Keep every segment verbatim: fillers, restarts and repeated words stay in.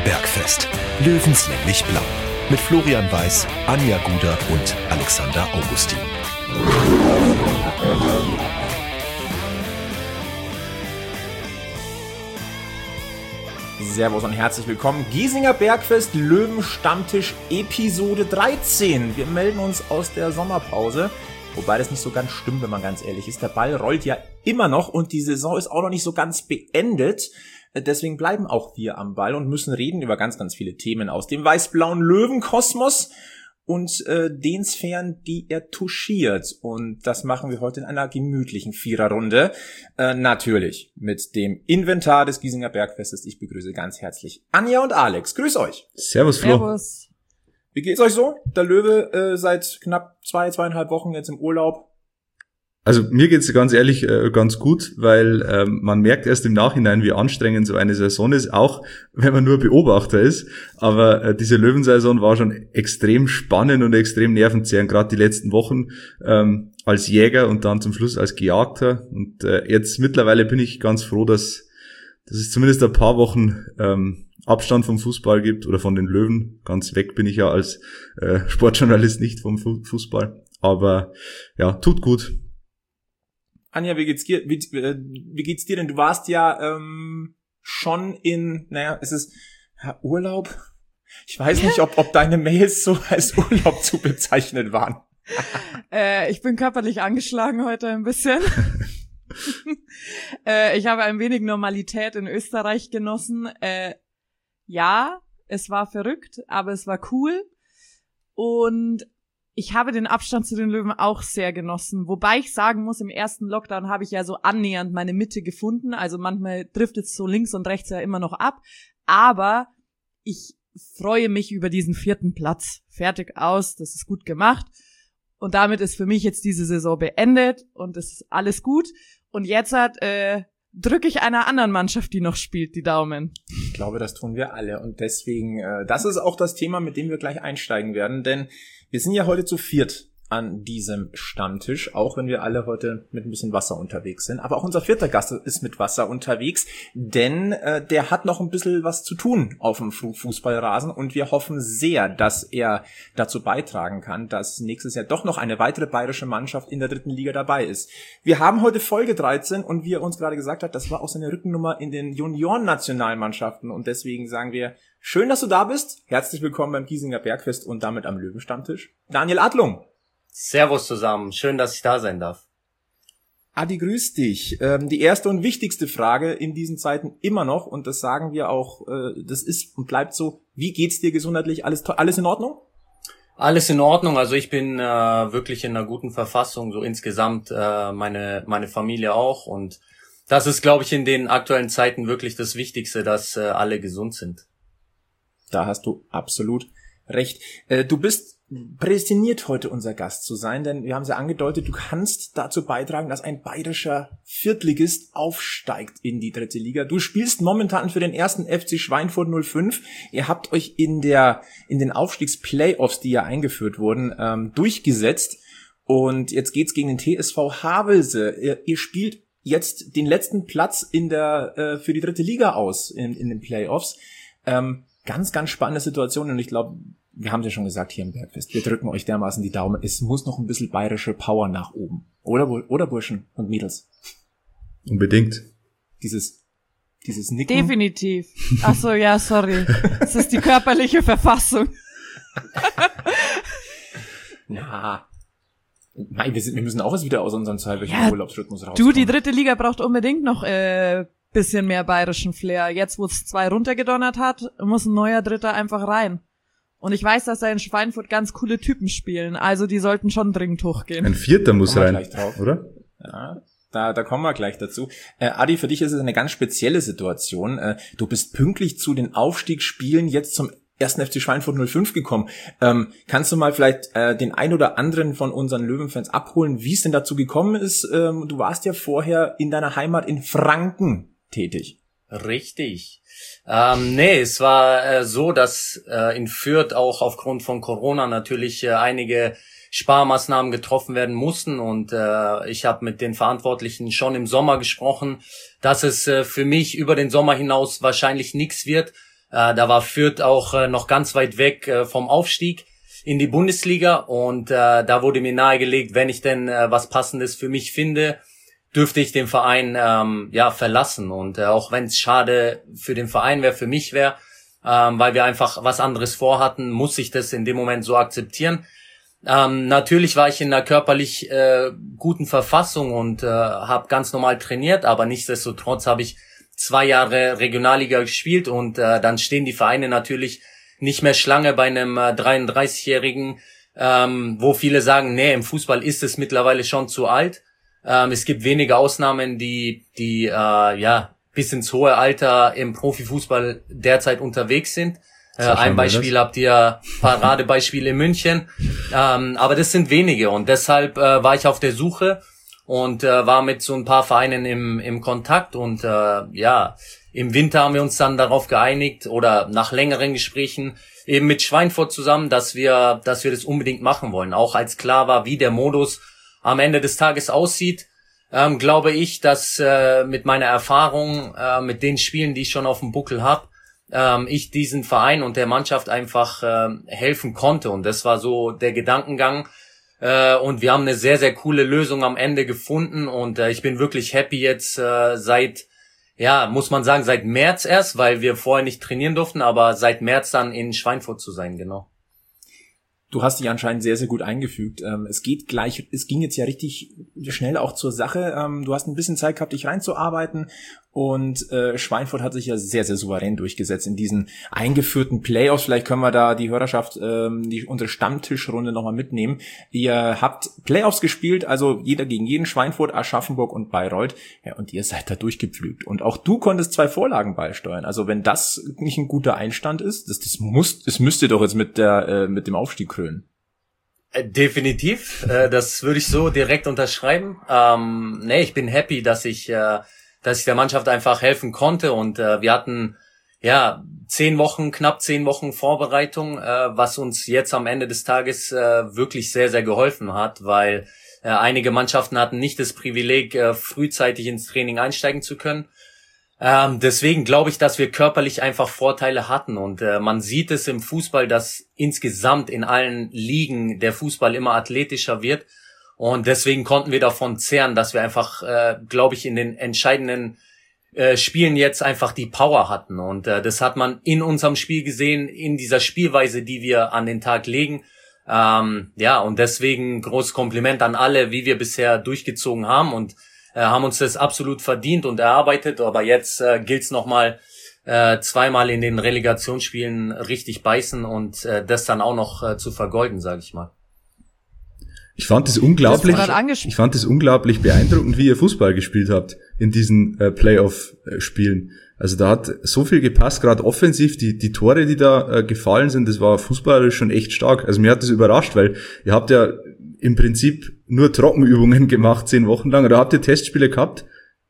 Bergfest. Löwenslänglich blau. Mit Florian Weiß, Anja Guder und Alexander Augustin. Servus und herzlich willkommen. Giesinger Bergfest, Löwenstammtisch, Episode dreizehn. Wir melden uns aus der Sommerpause. Wobei das nicht so ganz stimmt, wenn man ganz ehrlich ist. Der Ball rollt ja immer noch und die Saison ist auch noch nicht so ganz beendet. Deswegen bleiben auch wir am Ball und müssen reden über ganz, ganz viele Themen aus dem weiß-blauen Löwenkosmos und äh, den Sphären, die er touchiert. Und das machen wir heute in einer gemütlichen Viererrunde. Äh, natürlich mit dem Inventar des Giesinger Bergfestes. Ich begrüße ganz herzlich Anja und Alex. Grüß euch. Servus, Flo. Servus. Wie geht's euch so? Der Löwe äh, seit knapp zwei, zweieinhalb Wochen jetzt im Urlaub. Also mir geht's ganz ehrlich äh, ganz gut, weil ähm, man merkt erst im Nachhinein, wie anstrengend so eine Saison ist, auch wenn man nur Beobachter ist. Aber äh, diese Löwensaison war schon extrem spannend und extrem nervenzehrend, gerade die letzten Wochen ähm, als Jäger und dann zum Schluss als Gejagter. Und äh, jetzt mittlerweile bin ich ganz froh, dass, dass es zumindest ein paar Wochen ähm, Abstand vom Fußball gibt oder von den Löwen. Ganz weg bin ich ja als äh, Sportjournalist nicht vom Fu- Fußball. Aber ja, tut gut. Anja, wie geht's dir? Wie, äh, wie geht's dir denn? Du warst ja ähm, schon in, naja, ist es ja, Urlaub? Ich weiß nicht, ob, ob deine Mails so als Urlaub zu bezeichnen waren. äh, ich bin körperlich angeschlagen heute ein bisschen. äh, ich habe ein wenig Normalität in Österreich genossen. Äh, ja, es war verrückt, aber es war cool. Und ich habe den Abstand zu den Löwen auch sehr genossen. Wobei ich sagen muss, im ersten Lockdown habe ich ja so annähernd meine Mitte gefunden. Also manchmal driftet es so links und rechts ja immer noch ab. Aber ich freue mich über diesen vierten Platz. Fertig aus, das ist gut gemacht. Und damit ist für mich jetzt diese Saison beendet und es ist alles gut. Und jetzt hat, äh, drücke ich einer anderen Mannschaft, die noch spielt, die Daumen. Ich glaube, das tun wir alle. Und deswegen, äh, das ist auch das Thema, mit dem wir gleich einsteigen werden. Denn wir sind ja heute zu viert an diesem Stammtisch, auch wenn wir alle heute mit ein bisschen Wasser unterwegs sind. Aber auch unser vierter Gast ist mit Wasser unterwegs, denn äh, der hat noch ein bisschen was zu tun auf dem Fußballrasen und wir hoffen sehr, dass er dazu beitragen kann, dass nächstes Jahr doch noch eine weitere bayerische Mannschaft in der dritten Liga dabei ist. Wir haben heute Folge dreizehn und wie er uns gerade gesagt hat, das war auch seine Rückennummer in den Junioren-Nationalmannschaften und deswegen sagen wir, schön, dass du da bist. Herzlich willkommen beim Giesinger Bergfest und damit am Löwenstammtisch. Daniel Adlung. Servus zusammen, schön, dass ich da sein darf. Adi, grüß dich. Ähm, die erste und wichtigste Frage in diesen Zeiten immer noch, und das sagen wir auch, äh, das ist und bleibt so, wie geht's dir gesundheitlich? Alles, alles in Ordnung? Alles in Ordnung, also ich bin äh, wirklich in einer guten Verfassung, so insgesamt äh, meine meine Familie auch und das ist, glaube ich, in den aktuellen Zeiten wirklich das Wichtigste, dass äh, alle gesund sind. Da hast du absolut recht. Äh, du bist prädestiniert, heute unser Gast zu sein, denn wir haben es ja angedeutet, du kannst dazu beitragen, dass ein bayerischer Viertligist aufsteigt in die dritte Liga. Du spielst momentan für den ersten F C Schweinfurt null fünf. Ihr habt euch in der in den Aufstiegsplayoffs, die ja eingeführt wurden, ähm, durchgesetzt und jetzt geht's gegen den T S V Havelse. Ihr, ihr spielt jetzt den letzten Platz in der äh, für die dritte Liga aus in, in den Playoffs. Ähm, ganz, ganz spannende Situation und ich glaube, wir haben es ja schon gesagt hier im Bergfest, wir drücken euch dermaßen die Daumen. Es muss noch ein bisschen bayerische Power nach oben. Oder, oder Burschen und Mädels? Unbedingt. Dieses, dieses Nicken. Definitiv. Ach so, ja, sorry. Das ist die körperliche Verfassung. Na, nein, wir, sind, wir müssen auch jetzt wieder aus unserem zweiwöchigen Ja, Urlaubsrhythmus rauskommen. Du, die dritte Liga braucht unbedingt noch äh, bisschen mehr bayerischen Flair. Jetzt, wo es zwei runtergedonnert hat, muss ein neuer Dritter einfach rein. Und ich weiß, dass da in Schweinfurt ganz coole Typen spielen. Also die sollten schon dringend hochgehen. Ein Vierter muss Kommen wir rein, gleich drauf. oder? Ja, da, da kommen wir gleich dazu. Äh, Adi, für dich ist es eine ganz spezielle Situation. Äh, du bist pünktlich zu den Aufstiegsspielen jetzt zum ersten F C Schweinfurt null fünf gekommen. Ähm, kannst du mal vielleicht äh, den ein oder anderen von unseren Löwenfans abholen, wie es denn dazu gekommen ist? Ähm, du warst ja vorher in deiner Heimat in Franken tätig. Richtig. Ähm, nee, es war äh, so, dass äh, in Fürth auch aufgrund von Corona natürlich äh, einige Sparmaßnahmen getroffen werden mussten und äh, ich habe mit den Verantwortlichen schon im Sommer gesprochen, dass es äh, für mich über den Sommer hinaus wahrscheinlich nichts wird, Äh, da war Fürth auch äh, noch ganz weit weg äh, vom Aufstieg in die Bundesliga und äh, da wurde mir nahegelegt, wenn ich denn äh, was Passendes für mich finde, dürfte ich den Verein ähm, ja verlassen. Und äh, auch wenn es schade für den Verein wäre, für mich wäre, ähm, weil wir einfach was anderes vorhatten, muss ich das in dem Moment so akzeptieren. Ähm, natürlich war ich in einer körperlich äh, guten Verfassung und äh, habe ganz normal trainiert, aber nichtsdestotrotz habe ich zwei Jahre Regionalliga gespielt und äh, dann stehen die Vereine natürlich nicht mehr Schlange bei einem äh, dreiunddreißigjährigen, ähm, wo viele sagen, nee, im Fußball ist es mittlerweile schon zu alt. Ähm, es gibt wenige Ausnahmen, die die äh, ja bis ins hohe Alter im Profifußball derzeit unterwegs sind. Äh, ein Beispiel habt ihr, Paradebeispiel in München. Ähm, aber das sind wenige und deshalb äh, war ich auf der Suche und äh, war mit so ein paar Vereinen im im Kontakt und äh, ja, im Winter haben wir uns dann darauf geeinigt oder nach längeren Gesprächen eben mit Schweinfurt zusammen, dass wir dass wir das unbedingt machen wollen. Auch als klar war, wie der Modus am Ende des Tages aussieht, ähm, glaube ich, dass äh, mit meiner Erfahrung, äh, mit den Spielen, die ich schon auf dem Buckel habe, ähm, ich diesen Verein und der Mannschaft einfach äh, helfen konnte. Und das war so der Gedankengang. Äh, und wir haben eine sehr, sehr coole Lösung am Ende gefunden. Und äh, ich bin wirklich happy jetzt äh, seit, ja, muss man sagen, seit März erst, weil wir vorher nicht trainieren durften, aber seit März dann in Schweinfurt zu sein, genau. Du hast dich anscheinend sehr, sehr gut eingefügt. Es geht gleich, es ging jetzt ja richtig schnell auch zur Sache. Du hast ein bisschen Zeit gehabt, dich reinzuarbeiten und äh, Schweinfurt hat sich ja sehr, sehr souverän durchgesetzt in diesen eingeführten Playoffs. Vielleicht können wir da die Hörerschaft, ähm, die unsere Stammtischrunde nochmal mitnehmen. Ihr habt Playoffs gespielt, also jeder gegen jeden, Schweinfurt, Aschaffenburg und Bayreuth. Ja, und ihr seid da durchgepflügt. Und auch du konntest zwei Vorlagen beisteuern. Also wenn das nicht ein guter Einstand ist, das, das muss, das müsst ihr doch jetzt mit der äh, mit dem Aufstieg krönen. Definitiv, äh, das würde ich so direkt unterschreiben. Ähm, nee, ich bin happy, dass ich, äh, dass ich der Mannschaft einfach helfen konnte und äh, wir hatten ja zehn Wochen, knapp zehn Wochen Vorbereitung, äh, was uns jetzt am Ende des Tages äh, wirklich sehr, sehr geholfen hat, weil äh, einige Mannschaften hatten nicht das Privileg, äh, frühzeitig ins Training einsteigen zu können. Ähm, deswegen glaube ich, dass wir körperlich einfach Vorteile hatten und äh, man sieht es im Fußball, dass insgesamt in allen Ligen der Fußball immer athletischer wird und deswegen konnten wir davon zehren, dass wir einfach, äh, glaube ich, in den entscheidenden äh, Spielen jetzt einfach die Power hatten und äh, das hat man in unserem Spiel gesehen, in dieser Spielweise, die wir an den Tag legen. Ähm, ja, und deswegen großes Kompliment an alle, wie wir bisher durchgezogen haben und Äh, haben uns das absolut verdient und erarbeitet, aber jetzt äh, gilt es nochmal äh, zweimal in den Relegationsspielen richtig beißen und äh, das dann auch noch äh, zu vergolden, sage ich mal. Ich fand es unglaublich, ich fand es unglaublich beeindruckend, wie ihr Fußball gespielt habt in diesen äh, Playoff-Spielen. Also da hat so viel gepasst, gerade offensiv, die die Tore, die da äh, gefallen sind, das war fußballerisch schon echt stark. Also mir hat das überrascht, weil ihr habt ja im Prinzip nur Trockenübungen gemacht, zehn Wochen lang. Oder habt ihr Testspiele gehabt?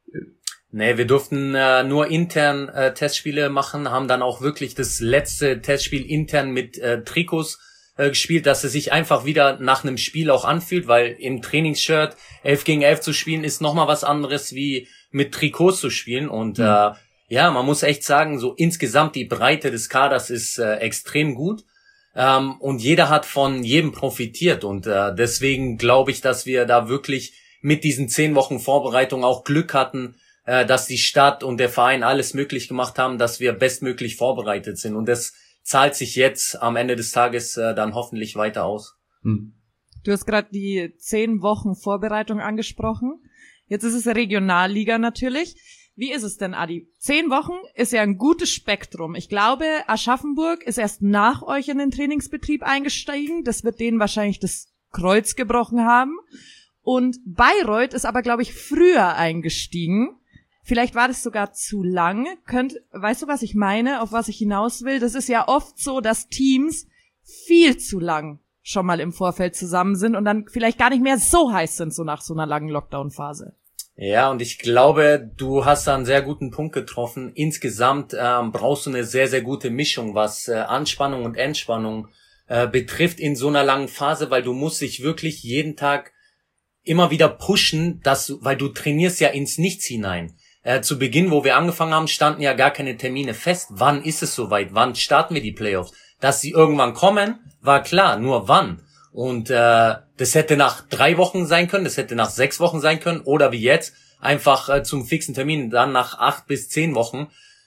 Nee, wir durften äh, nur intern äh, Testspiele machen, haben dann auch wirklich das letzte Testspiel intern mit äh, Trikots äh, gespielt, dass es sich einfach wieder nach einem Spiel auch anfühlt, weil im Trainingsshirt elf gegen elf zu spielen ist nochmal was anderes wie mit Trikots zu spielen und mhm. äh, ja, man muss echt sagen, so insgesamt die Breite des Kaders ist äh, extrem gut. Ähm, und jeder hat von jedem profitiert und äh, deswegen glaube ich, dass wir da wirklich mit diesen zehn Wochen Vorbereitung auch Glück hatten, äh, dass die Stadt und der Verein alles möglich gemacht haben, dass wir bestmöglich vorbereitet sind und das zahlt sich jetzt am Ende des Tages äh, dann hoffentlich weiter aus. Hm. Du hast gerade die zehn Wochen Vorbereitung angesprochen. Jetzt ist es Regionalliga natürlich. Wie ist es denn, Adi? Zehn Wochen ist ja ein gutes Spektrum. Ich glaube, Aschaffenburg ist erst nach euch in den Trainingsbetrieb eingestiegen. Das wird denen wahrscheinlich das Kreuz gebrochen haben. Und Bayreuth ist aber, glaube ich, früher eingestiegen. Vielleicht war das sogar zu lang. Könnt, weißt du, was ich meine, auf was ich hinaus will? Das ist ja oft so, dass Teams viel zu lang schon mal im Vorfeld zusammen sind und dann vielleicht gar nicht mehr so heiß sind, so nach so einer langen Lockdown-Phase. Ja, und ich glaube, du hast da einen sehr guten Punkt getroffen. Insgesamt ähm, brauchst du eine sehr, sehr gute Mischung, was äh, Anspannung und Entspannung äh, betrifft in so einer langen Phase, weil du musst dich wirklich jeden Tag immer wieder pushen, dass du, weil du trainierst ja ins Nichts hinein. äh, zu Beginn, wo wir angefangen haben, standen ja gar keine Termine fest. Wann ist es soweit? Wann starten wir die Playoffs? Dass sie irgendwann kommen, war klar, nur wann. Und äh, das hätte nach drei Wochen sein können, das hätte nach sechs Wochen sein können oder wie jetzt, einfach äh, zum fixen Termin, dann nach acht bis zehn Wochen.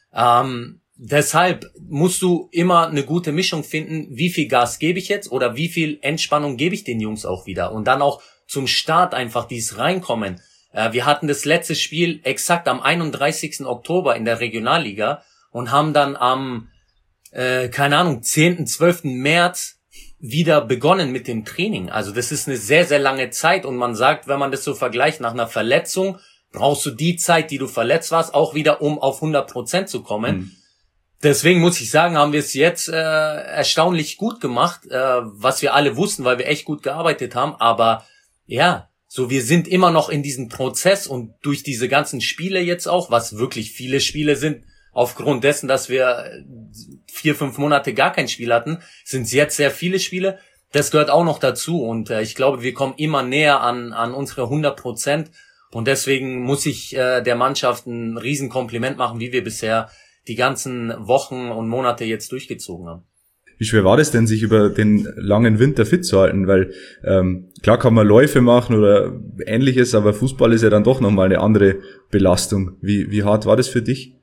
Ähm, deshalb musst du immer eine gute Mischung finden, wie viel Gas gebe ich jetzt oder wie viel Entspannung gebe ich den Jungs auch wieder. Und dann auch zum Start einfach dieses Reinkommen. Äh, wir hatten das letzte Spiel exakt am einunddreißigsten Oktober in der Regionalliga und haben dann am, äh, keine Ahnung, zehnten, zwölften März wieder begonnen mit dem Training. Also das ist eine sehr, sehr lange Zeit und man sagt, wenn man das so vergleicht, nach einer Verletzung brauchst du die Zeit, die du verletzt warst, auch wieder, um auf hundert Prozent zu kommen. Mhm. Deswegen muss ich sagen, haben wir es jetzt äh, erstaunlich gut gemacht, äh, was wir alle wussten, weil wir echt gut gearbeitet haben. Aber ja, so wir sind immer noch in diesem Prozess und durch diese ganzen Spiele jetzt auch, was wirklich viele Spiele sind, aufgrund dessen, dass wir vier, fünf Monate gar kein Spiel hatten, sind es jetzt sehr viele Spiele. Das gehört auch noch dazu und äh, ich glaube, wir kommen immer näher an an unsere hundert Prozent und deswegen muss ich äh, der Mannschaft ein Riesenkompliment machen, wie wir bisher die ganzen Wochen und Monate jetzt durchgezogen haben. Wie schwer war das denn, sich über den langen Winter fit zu halten? Weil ähm, klar kann man Läufe machen oder Ähnliches, aber Fußball ist ja dann doch nochmal eine andere Belastung. Wie wie hart war das für dich?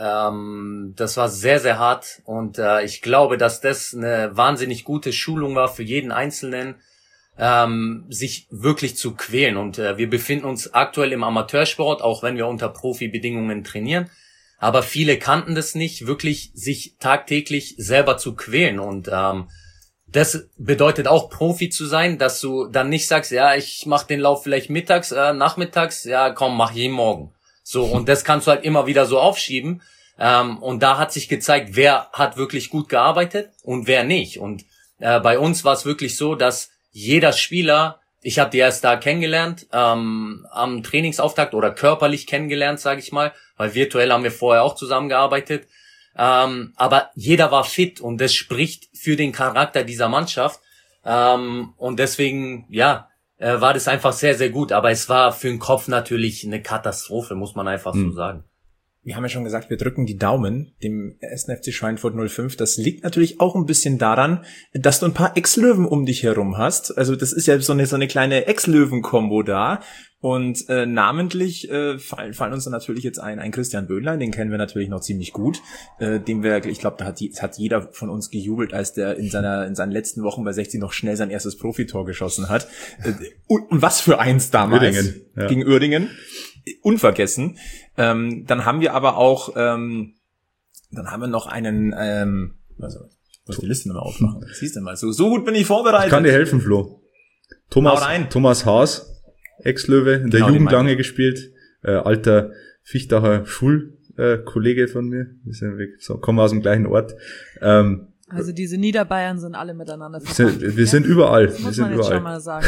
Ähm, das war sehr, sehr hart und äh, ich glaube, dass das eine wahnsinnig gute Schulung war für jeden Einzelnen, ähm, sich wirklich zu quälen. Und äh, wir befinden uns aktuell im Amateursport, auch wenn wir unter Profibedingungen trainieren. Aber viele kannten das nicht, wirklich sich tagtäglich selber zu quälen. Und ähm, das bedeutet auch Profi zu sein, dass du dann nicht sagst, ja, ich mache den Lauf vielleicht mittags, äh, nachmittags, ja komm, mach jeden Morgen. So, und das kannst du halt immer wieder so aufschieben. Ähm, und da hat sich gezeigt, wer hat wirklich gut gearbeitet und wer nicht. Und äh, bei uns war es wirklich so, dass jeder Spieler, ich habe die erst da kennengelernt, ähm, am Trainingsauftakt oder körperlich kennengelernt, sage ich mal, weil virtuell haben wir vorher auch zusammengearbeitet. Ähm, aber jeder war fit und das spricht für den Charakter dieser Mannschaft. Ähm, und deswegen, ja, äh, war das einfach sehr, sehr gut. Aber es war für den Kopf natürlich eine Katastrophe, muss man einfach mhm. so sagen. Wir haben ja schon gesagt, wir drücken die Daumen dem ersten F C Schweinfurt null fünf. Das liegt natürlich auch ein bisschen daran, dass du ein paar Ex-Löwen um dich herum hast. Also das ist ja so eine so eine kleine Ex-Löwen-Kombo da. Und äh, namentlich äh, fallen, fallen uns dann natürlich jetzt ein, ein Christian Böhnlein, den kennen wir natürlich noch ziemlich gut. Äh, dem wir, ich glaube, da hat, die, hat jeder von uns gejubelt, als der in seiner in seinen letzten Wochen bei sechzig noch schnell sein erstes Profitor geschossen hat. Äh, und, und was für eins damals Uerdingen, ja. Gegen Uerdingen. Unvergessen. Ähm, dann haben wir aber auch, ähm, dann haben wir noch einen, ähm, also, ich muss die Liste nochmal aufmachen. Siehst du mal, so, so gut bin ich vorbereitet. Ich kann dir helfen, Flo. Thomas, Thomas Haas, Ex-Löwe, in der genau, Jugend lange gespielt, äh, alter Fichtacher Schulkollege äh, von mir. Wir sind weg, so, kommen aus dem gleichen Ort. Ähm, Also diese Niederbayern sind alle miteinander verbunden. Wir, wir sind überall. Das wir muss sind man jetzt überall. schon mal sagen.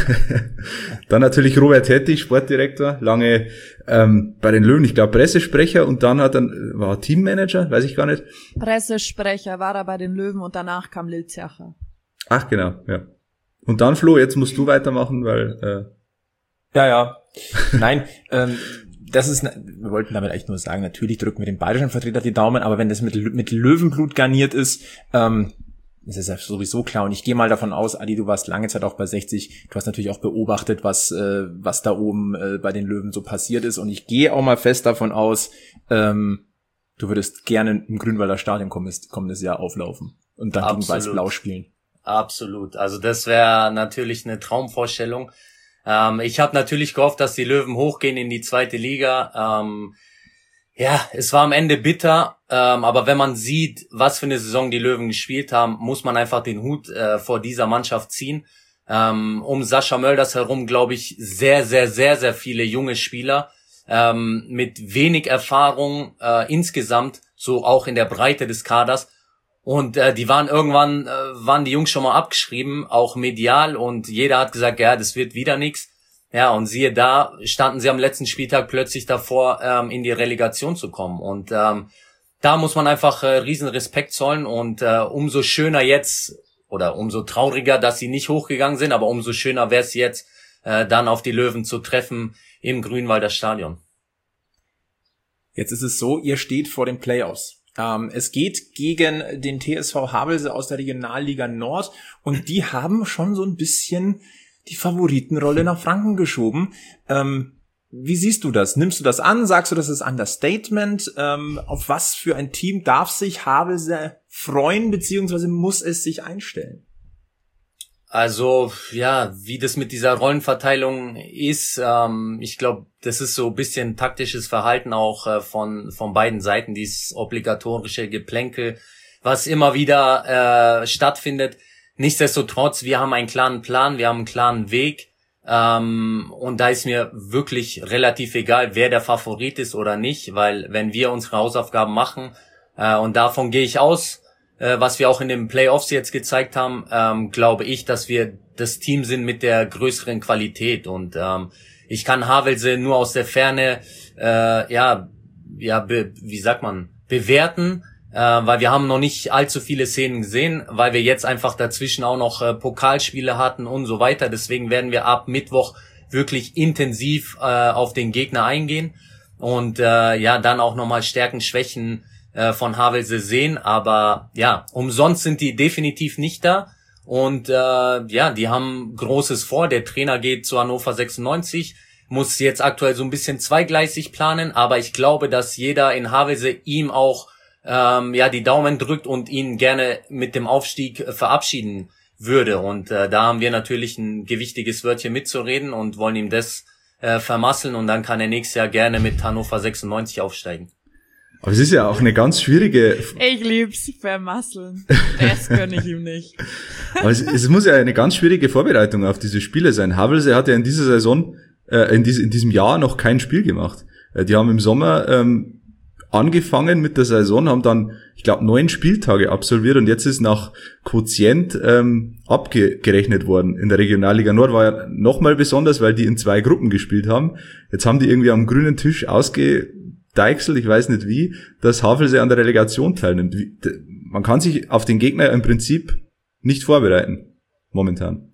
Dann natürlich Robert Hettich, Sportdirektor, lange ähm, bei den Löwen, ich glaube Pressesprecher und dann hat er, war er Teammanager, weiß ich gar nicht. Pressesprecher war er bei den Löwen und danach kam Lil Zercher. Ach genau, ja. Und dann Flo, jetzt musst du weitermachen, weil äh, ja, ja. Nein, ähm, das ist, wir wollten damit echt nur sagen, natürlich drücken wir dem bayerischen Vertreter die Daumen, aber wenn das mit, mit Löwenblut garniert ist, ähm, das ist ja sowieso klar. Und ich gehe mal davon aus, Adi, du warst lange Zeit auch bei sechzig, du hast natürlich auch beobachtet, was äh, was da oben äh, bei den Löwen so passiert ist. Und ich gehe auch mal fest davon aus, ähm, du würdest gerne im Grünwalder Stadion kommendes, kommendes Jahr auflaufen und dann Absolut. gegen Weiß-Blau spielen. Absolut. Also das wäre natürlich eine Traumvorstellung. Ähm, ich habe natürlich gehofft, dass die Löwen hochgehen in die zweite Liga. Ähm, ja, es war am Ende bitter, ähm, aber wenn man sieht, was für eine Saison die Löwen gespielt haben, muss man einfach den Hut äh, vor dieser Mannschaft ziehen. Ähm, um Sascha Mölders herum, glaube ich, sehr, sehr, sehr, sehr viele junge Spieler ähm, mit wenig Erfahrung äh, insgesamt, so auch in der Breite des Kaders. Und äh, die waren irgendwann, äh, waren die Jungs schon mal abgeschrieben, auch medial, und jeder hat gesagt, ja, das wird wieder nix. Ja, und siehe da, standen sie am letzten Spieltag plötzlich davor, ähm, in die Relegation zu kommen. Und ähm, da muss man einfach äh, riesen Respekt zollen und äh, umso schöner jetzt, oder umso trauriger, dass sie nicht hochgegangen sind, aber umso schöner wäre es jetzt, äh, dann auf die Löwen zu treffen im Grünwalder Stadion. Jetzt ist es so, ihr steht vor den Playoffs. Ähm, es geht gegen den T S V Havelse aus der Regionalliga Nord und die haben schon so ein bisschen die Favoritenrolle nach Franken geschoben. Ähm, wie siehst du das? Nimmst du das an? Sagst du, das ist Understatement? Ähm, auf was für ein Team darf sich Havelse freuen, beziehungsweise muss es sich einstellen? Also, ja, wie das mit dieser Rollenverteilung ist, ähm, ich glaube, das ist so ein bisschen taktisches Verhalten auch äh, von von beiden Seiten, dieses obligatorische Geplänkel, was immer wieder äh, stattfindet. Nichtsdestotrotz, wir haben einen klaren Plan, wir haben einen klaren Weg, ähm, und da ist mir wirklich relativ egal, wer der Favorit ist oder nicht, weil wenn wir unsere Hausaufgaben machen, äh, und davon gehe ich aus, Äh, was wir auch in den Playoffs jetzt gezeigt haben, ähm, glaube ich, dass wir das Team sind mit der größeren Qualität und ähm, ich kann Havelse nur aus der Ferne, äh, ja, ja, be, wie sagt man, bewerten, äh, weil wir haben noch nicht allzu viele Szenen gesehen, weil wir jetzt einfach dazwischen auch noch äh, Pokalspiele hatten und so weiter. Deswegen werden wir ab Mittwoch wirklich intensiv äh, auf den Gegner eingehen und äh, ja, dann auch nochmal Stärken, Schwächen von Havelse sehen, aber ja, umsonst sind die definitiv nicht da und äh, ja, die haben Großes vor. Der Trainer geht zu Hannover sechsundneunzig, muss jetzt aktuell so ein bisschen zweigleisig planen, aber ich glaube, dass jeder in Havelse ihm auch ähm, ja die Daumen drückt und ihn gerne mit dem Aufstieg äh, verabschieden würde und äh, da haben wir natürlich ein gewichtiges Wörtchen mitzureden und wollen ihm das äh, vermasseln und dann kann er nächstes Jahr gerne mit Hannover sechsundneunzig aufsteigen. Aber es ist ja auch eine ganz schwierige... Ich lieb's, vermasseln. Das gönn ich ihm nicht. Aber es, es muss ja eine ganz schwierige Vorbereitung auf diese Spiele sein. Havelse hat ja in dieser Saison, äh, in, diese, in diesem Jahr noch kein Spiel gemacht. Äh, die haben im Sommer ähm, angefangen mit der Saison, haben dann, ich glaube, neun Spieltage absolviert und jetzt ist nach Quotient ähm, abgerechnet worden. In der Regionalliga Nord war ja nochmal besonders, weil die in zwei Gruppen gespielt haben. Jetzt haben die irgendwie am grünen Tisch ausge... Deichsel, ich weiß nicht wie, dass Havelse an der Relegation teilnimmt. Man kann sich auf den Gegner im Prinzip nicht vorbereiten, momentan.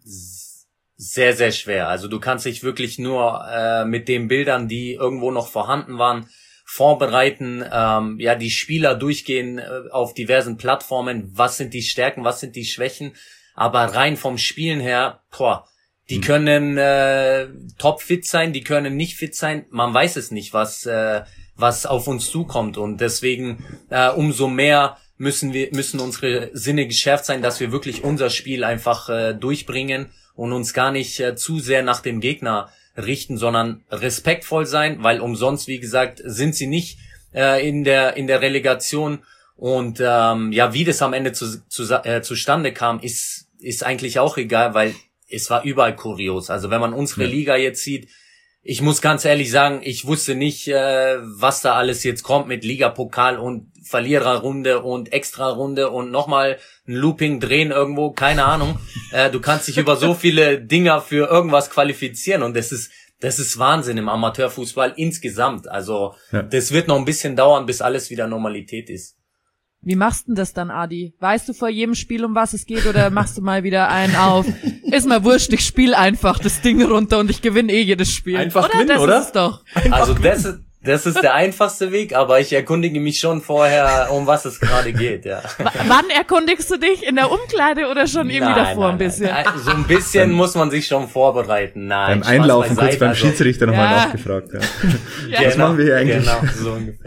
Sehr, sehr schwer. Also du kannst dich wirklich nur äh, mit den Bildern, die irgendwo noch vorhanden waren, vorbereiten, ähm, ja, die Spieler durchgehen äh, auf diversen Plattformen, was sind die Stärken, was sind die Schwächen, aber rein vom Spielen her, boah, die können äh, topfit sein, die können nicht fit sein, man weiß es nicht, was äh, was auf uns zukommt und deswegen äh, umso mehr müssen wir müssen unsere Sinne geschärft sein, dass wir wirklich unser Spiel einfach äh, durchbringen und uns gar nicht äh, zu sehr nach dem Gegner richten, sondern respektvoll sein, weil umsonst, wie gesagt, sind sie nicht äh, in der in der Relegation und ähm, ja, wie das am Ende zu, zu, äh, zustande kam, ist ist eigentlich auch egal, weil es war überall kurios. Also wenn man unsere ja. Liga jetzt sieht, ich muss ganz ehrlich sagen, ich wusste nicht, äh, was da alles jetzt kommt mit Ligapokal und Verliererrunde und Extrarunde und nochmal ein Looping drehen irgendwo, keine Ahnung. Äh, du kannst dich über so viele Dinger für irgendwas qualifizieren und das ist das ist Wahnsinn im Amateurfußball insgesamt. Also ja. das wird noch ein bisschen dauern, bis alles wieder Normalität ist. Wie machst du denn das dann, Adi? Weißt du vor jedem Spiel, um was es geht, oder machst du mal wieder einen auf? Ist mal wurscht, ich spiele einfach das Ding runter und ich gewinne eh jedes Spiel. Einfach oder? gewinnen, das oder? Ist es doch. Einfach also gewinnen. das ist das ist der einfachste Weg, aber ich erkundige mich schon vorher, um was es gerade geht, ja. W- wann erkundigst du dich? In der Umkleide oder schon irgendwie Nein, davor nein, ein bisschen? Nein. So ein bisschen muss man sich schon vorbereiten. Nein, Beim Einlaufen Spaß kurz beim also, Schiedsrichter nochmal Ja. nachgefragt. Ja. Ja. Was machen wir hier eigentlich? Genau, so ungefähr.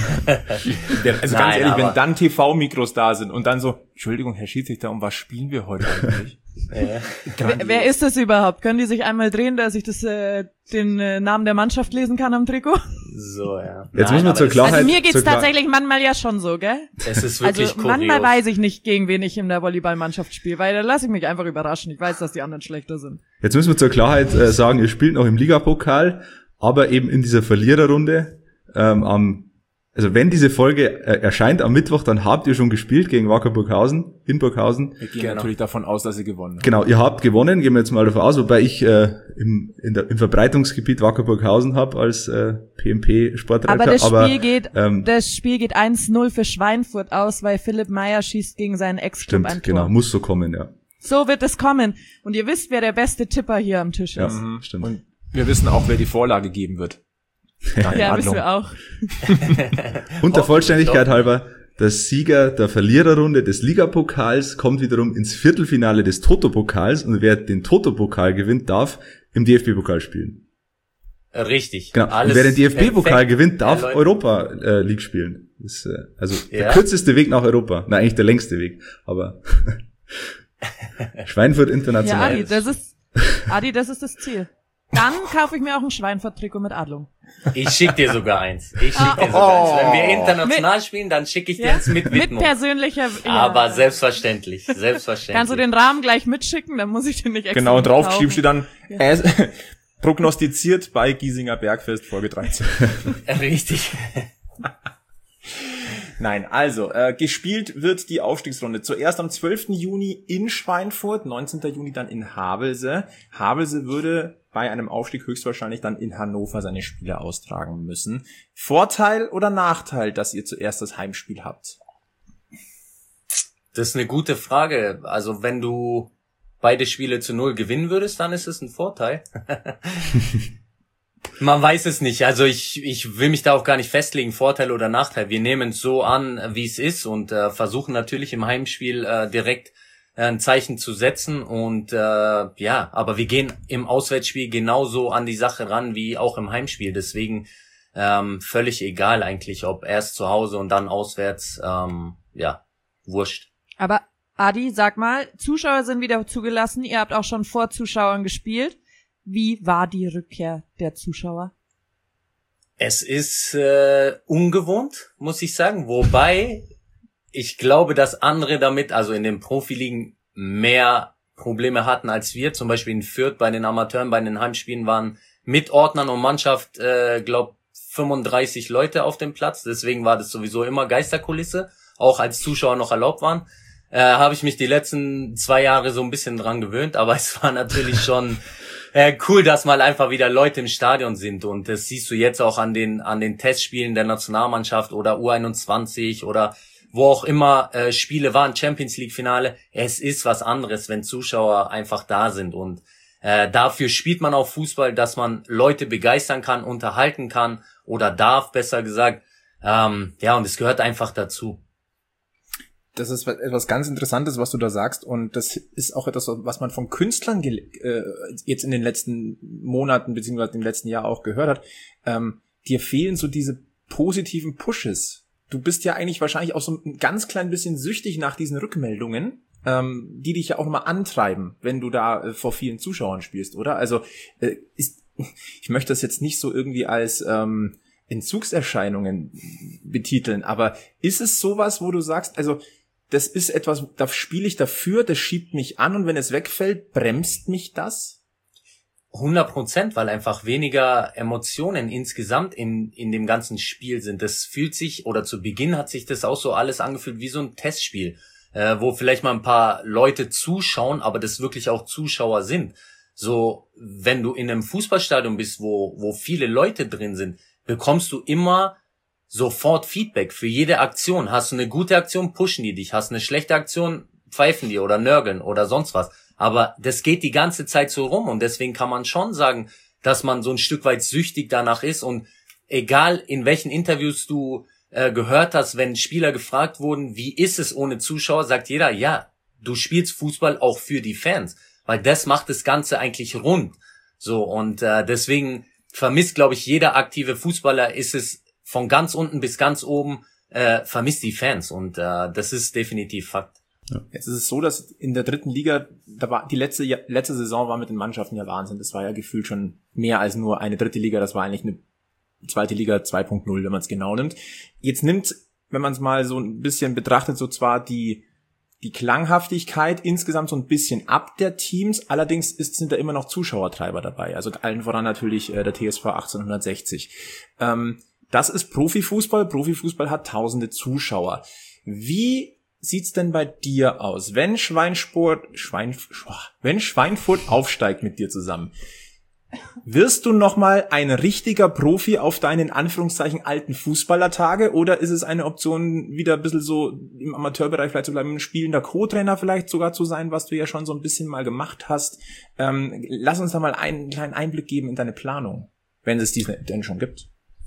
Der, also Nein, ganz ehrlich, wenn aber- dann T V-Mikros da sind und dann so, Entschuldigung, Herr Schiedsrichter, um was spielen wir heute eigentlich? Ja. Wer, wer ist das überhaupt? Können die sich einmal drehen, dass ich das, äh, den äh, Namen der Mannschaft lesen kann am Trikot? So, ja. Jetzt muss man aber zur das- Klarheit- Also mir geht's zur Klar- tatsächlich manchmal ja schon so, gell? Es ist wirklich Also manchmal kurios. weiß ich nicht, gegen wen ich in der Volleyballmannschaft spiele, weil da lasse ich mich einfach überraschen. Ich weiß, dass die anderen schlechter sind. Jetzt müssen wir zur Klarheit äh, sagen, ihr spielt noch im Ligapokal, aber eben in dieser Verliererrunde. Ähm, am, also wenn diese Folge äh, erscheint am Mittwoch, dann habt ihr schon gespielt gegen Wacker Burghausen, in Burghausen. Wir gehen Genau. natürlich davon aus, dass sie gewonnen haben. Genau, ihr habt gewonnen, gehen wir jetzt mal davon aus, wobei ich äh, im, in der, im Verbreitungsgebiet Wacker Burghausen habe als äh, P M P-Sportreiter. Aber das Spiel geht, ähm, das Spiel geht eins null für Schweinfurt aus, weil Philipp Meyer schießt gegen seinen Ex-Club ein stimmt, Tor. genau, muss so kommen, ja. So wird es kommen. Und ihr wisst, wer der beste Tipper hier am Tisch Ja, ist. stimmt. Und wir wissen auch, wer die Vorlage geben wird. Nein, Ja, Adlung. bist du auch. Und der Vollständigkeit halber, der Sieger der Verliererrunde des Ligapokals kommt wiederum ins Viertelfinale des Toto-Pokals und wer den Toto-Pokal gewinnt, darf im D F B-Pokal spielen. Richtig. Genau. Alles und wer den D F B-Pokal perfekt gewinnt, darf erläutert. Europa äh, League spielen. Das ist, äh, also der Ja. kürzeste Weg nach Europa. Na, eigentlich der längste Weg, aber Schweinfurt Ja, international. Adi, das ist, Adi, das ist das Ziel. Dann kaufe ich mir auch ein Schweinfurt-Trikot mit Adlung. Ich schick dir sogar eins. Ich schick dir sogar eins. Wenn wir international spielen, dann schicke ich dir Ja? eins mit Mit Widmung. persönlicher, ja. Aber selbstverständlich, selbstverständlich. Kannst du den Rahmen gleich mitschicken, dann muss ich den nicht extra Genau, und drauf kaufen. schriebst du dann, äh, prognostiziert bei Giesinger Bergfest, Folge dreizehn. Richtig. Nein, also, äh, gespielt wird die Aufstiegsrunde zuerst am zwölften Juni in Schweinfurt, neunzehnten Juni dann in Havelse. Havelse würde bei einem Aufstieg höchstwahrscheinlich dann in Hannover seine Spiele austragen müssen. Vorteil oder Nachteil, dass ihr zuerst das Heimspiel habt? Das ist eine gute Frage. Also wenn du beide Spiele zu null gewinnen würdest, dann ist es ein Vorteil. Man weiß es nicht. Also ich ich will mich da auch gar nicht festlegen, Vorteil oder Nachteil. Wir nehmen es so an, wie es ist und äh, versuchen natürlich im Heimspiel äh, direkt äh, ein Zeichen zu setzen. Und äh, ja, aber wir gehen im Auswärtsspiel genauso an die Sache ran wie auch im Heimspiel. Deswegen ähm, völlig egal eigentlich, ob erst zu Hause und dann auswärts. Ähm, ja, wurscht. Aber Adi, sag mal, Zuschauer sind wieder zugelassen. Ihr habt auch schon vor Zuschauern gespielt. Wie war die Rückkehr der Zuschauer? Es ist äh, ungewohnt, muss ich sagen. Wobei ich glaube, dass andere damit, also in den Profiligen, mehr Probleme hatten als wir. Zum Beispiel in Fürth bei den Amateuren, bei den Heimspielen waren mit Ordnern und Mannschaft, äh, glaub, fünfunddreißig Leute auf dem Platz. Deswegen war das sowieso immer Geisterkulisse, auch als Zuschauer noch erlaubt waren. Äh, habe ich mich die letzten zwei Jahre so ein bisschen dran gewöhnt, aber es war natürlich schon äh, cool, dass mal einfach wieder Leute im Stadion sind und das siehst du jetzt auch an den an den Testspielen der Nationalmannschaft oder U einundzwanzig oder wo auch immer äh, Spiele waren, Champions League Finale. Es ist was anderes, wenn Zuschauer einfach da sind und äh, dafür spielt man auch Fußball, dass man Leute begeistern kann, unterhalten kann oder darf, besser gesagt. Ähm, ja, und es gehört einfach dazu. Das ist etwas ganz Interessantes, was du da sagst, und das ist auch etwas, was man von Künstlern ge- äh, jetzt in den letzten Monaten beziehungsweise im letzten Jahr auch gehört hat. Ähm, dir fehlen so diese positiven Pushes. Du bist ja eigentlich wahrscheinlich auch so ein ganz klein bisschen süchtig nach diesen Rückmeldungen, ähm, die dich ja auch nochmal antreiben, wenn du da äh, vor vielen Zuschauern spielst, oder? Also äh, ist, ich möchte das jetzt nicht so irgendwie als ähm, Entzugserscheinungen betiteln, aber ist es sowas, wo du sagst, also das ist etwas, da spiele ich dafür, das schiebt mich an und wenn es wegfällt, bremst mich das? hundert Prozent, weil einfach weniger Emotionen insgesamt in in dem ganzen Spiel sind. Das fühlt sich, oder zu Beginn hat sich das auch so alles angefühlt wie so ein Testspiel, äh, wo vielleicht mal ein paar Leute zuschauen, aber das wirklich auch Zuschauer sind. So, wenn du in einem Fußballstadion bist, wo wo viele Leute drin sind, bekommst du immer sofort Feedback für jede Aktion. Hast du eine gute Aktion, pushen die dich. Hast du eine schlechte Aktion, pfeifen die oder nörgeln oder sonst was. Aber das geht die ganze Zeit so rum und deswegen kann man schon sagen, dass man so ein Stück weit süchtig danach ist und egal in welchen Interviews du äh, gehört hast, wenn Spieler gefragt wurden, wie ist es ohne Zuschauer, sagt jeder, ja, du spielst Fußball auch für die Fans, weil das macht das Ganze eigentlich rund. So, und äh, deswegen vermisst, glaube ich, jeder aktive Fußballer, ist es von ganz unten bis ganz oben, äh, vermisst die Fans und äh, das ist definitiv Fakt. Ja. Jetzt ist es so, dass in der dritten Liga, da war die letzte letzte Saison war mit den Mannschaften ja Wahnsinn. Das war ja gefühlt schon mehr als nur eine dritte Liga. Das war eigentlich eine zweite Liga zwei Punkt null, wenn man es genau nimmt. Jetzt nimmt, wenn man es mal so ein bisschen betrachtet, so zwar die die Klanghaftigkeit insgesamt so ein bisschen ab der Teams. Allerdings ist, sind da immer noch Zuschauertreiber dabei. Also allen voran natürlich äh, der T S V achtzehnhundertsechzig. Ähm, das ist Profifußball. Profifußball hat tausende Zuschauer. Wie sieht's denn bei dir aus? Wenn Schweinsport, Schwein, wenn Schweinfurt aufsteigt mit dir zusammen, wirst du nochmal ein richtiger Profi auf deinen, in Anführungszeichen, alten Fußballertage, oder ist es eine Option, wieder ein bisschen so im Amateurbereich vielleicht zu bleiben, ein spielender Co-Trainer vielleicht sogar zu sein, was du ja schon so ein bisschen mal gemacht hast? Ähm, lass uns da mal einen kleinen Einblick geben in deine Planung, wenn es diesen denn schon gibt.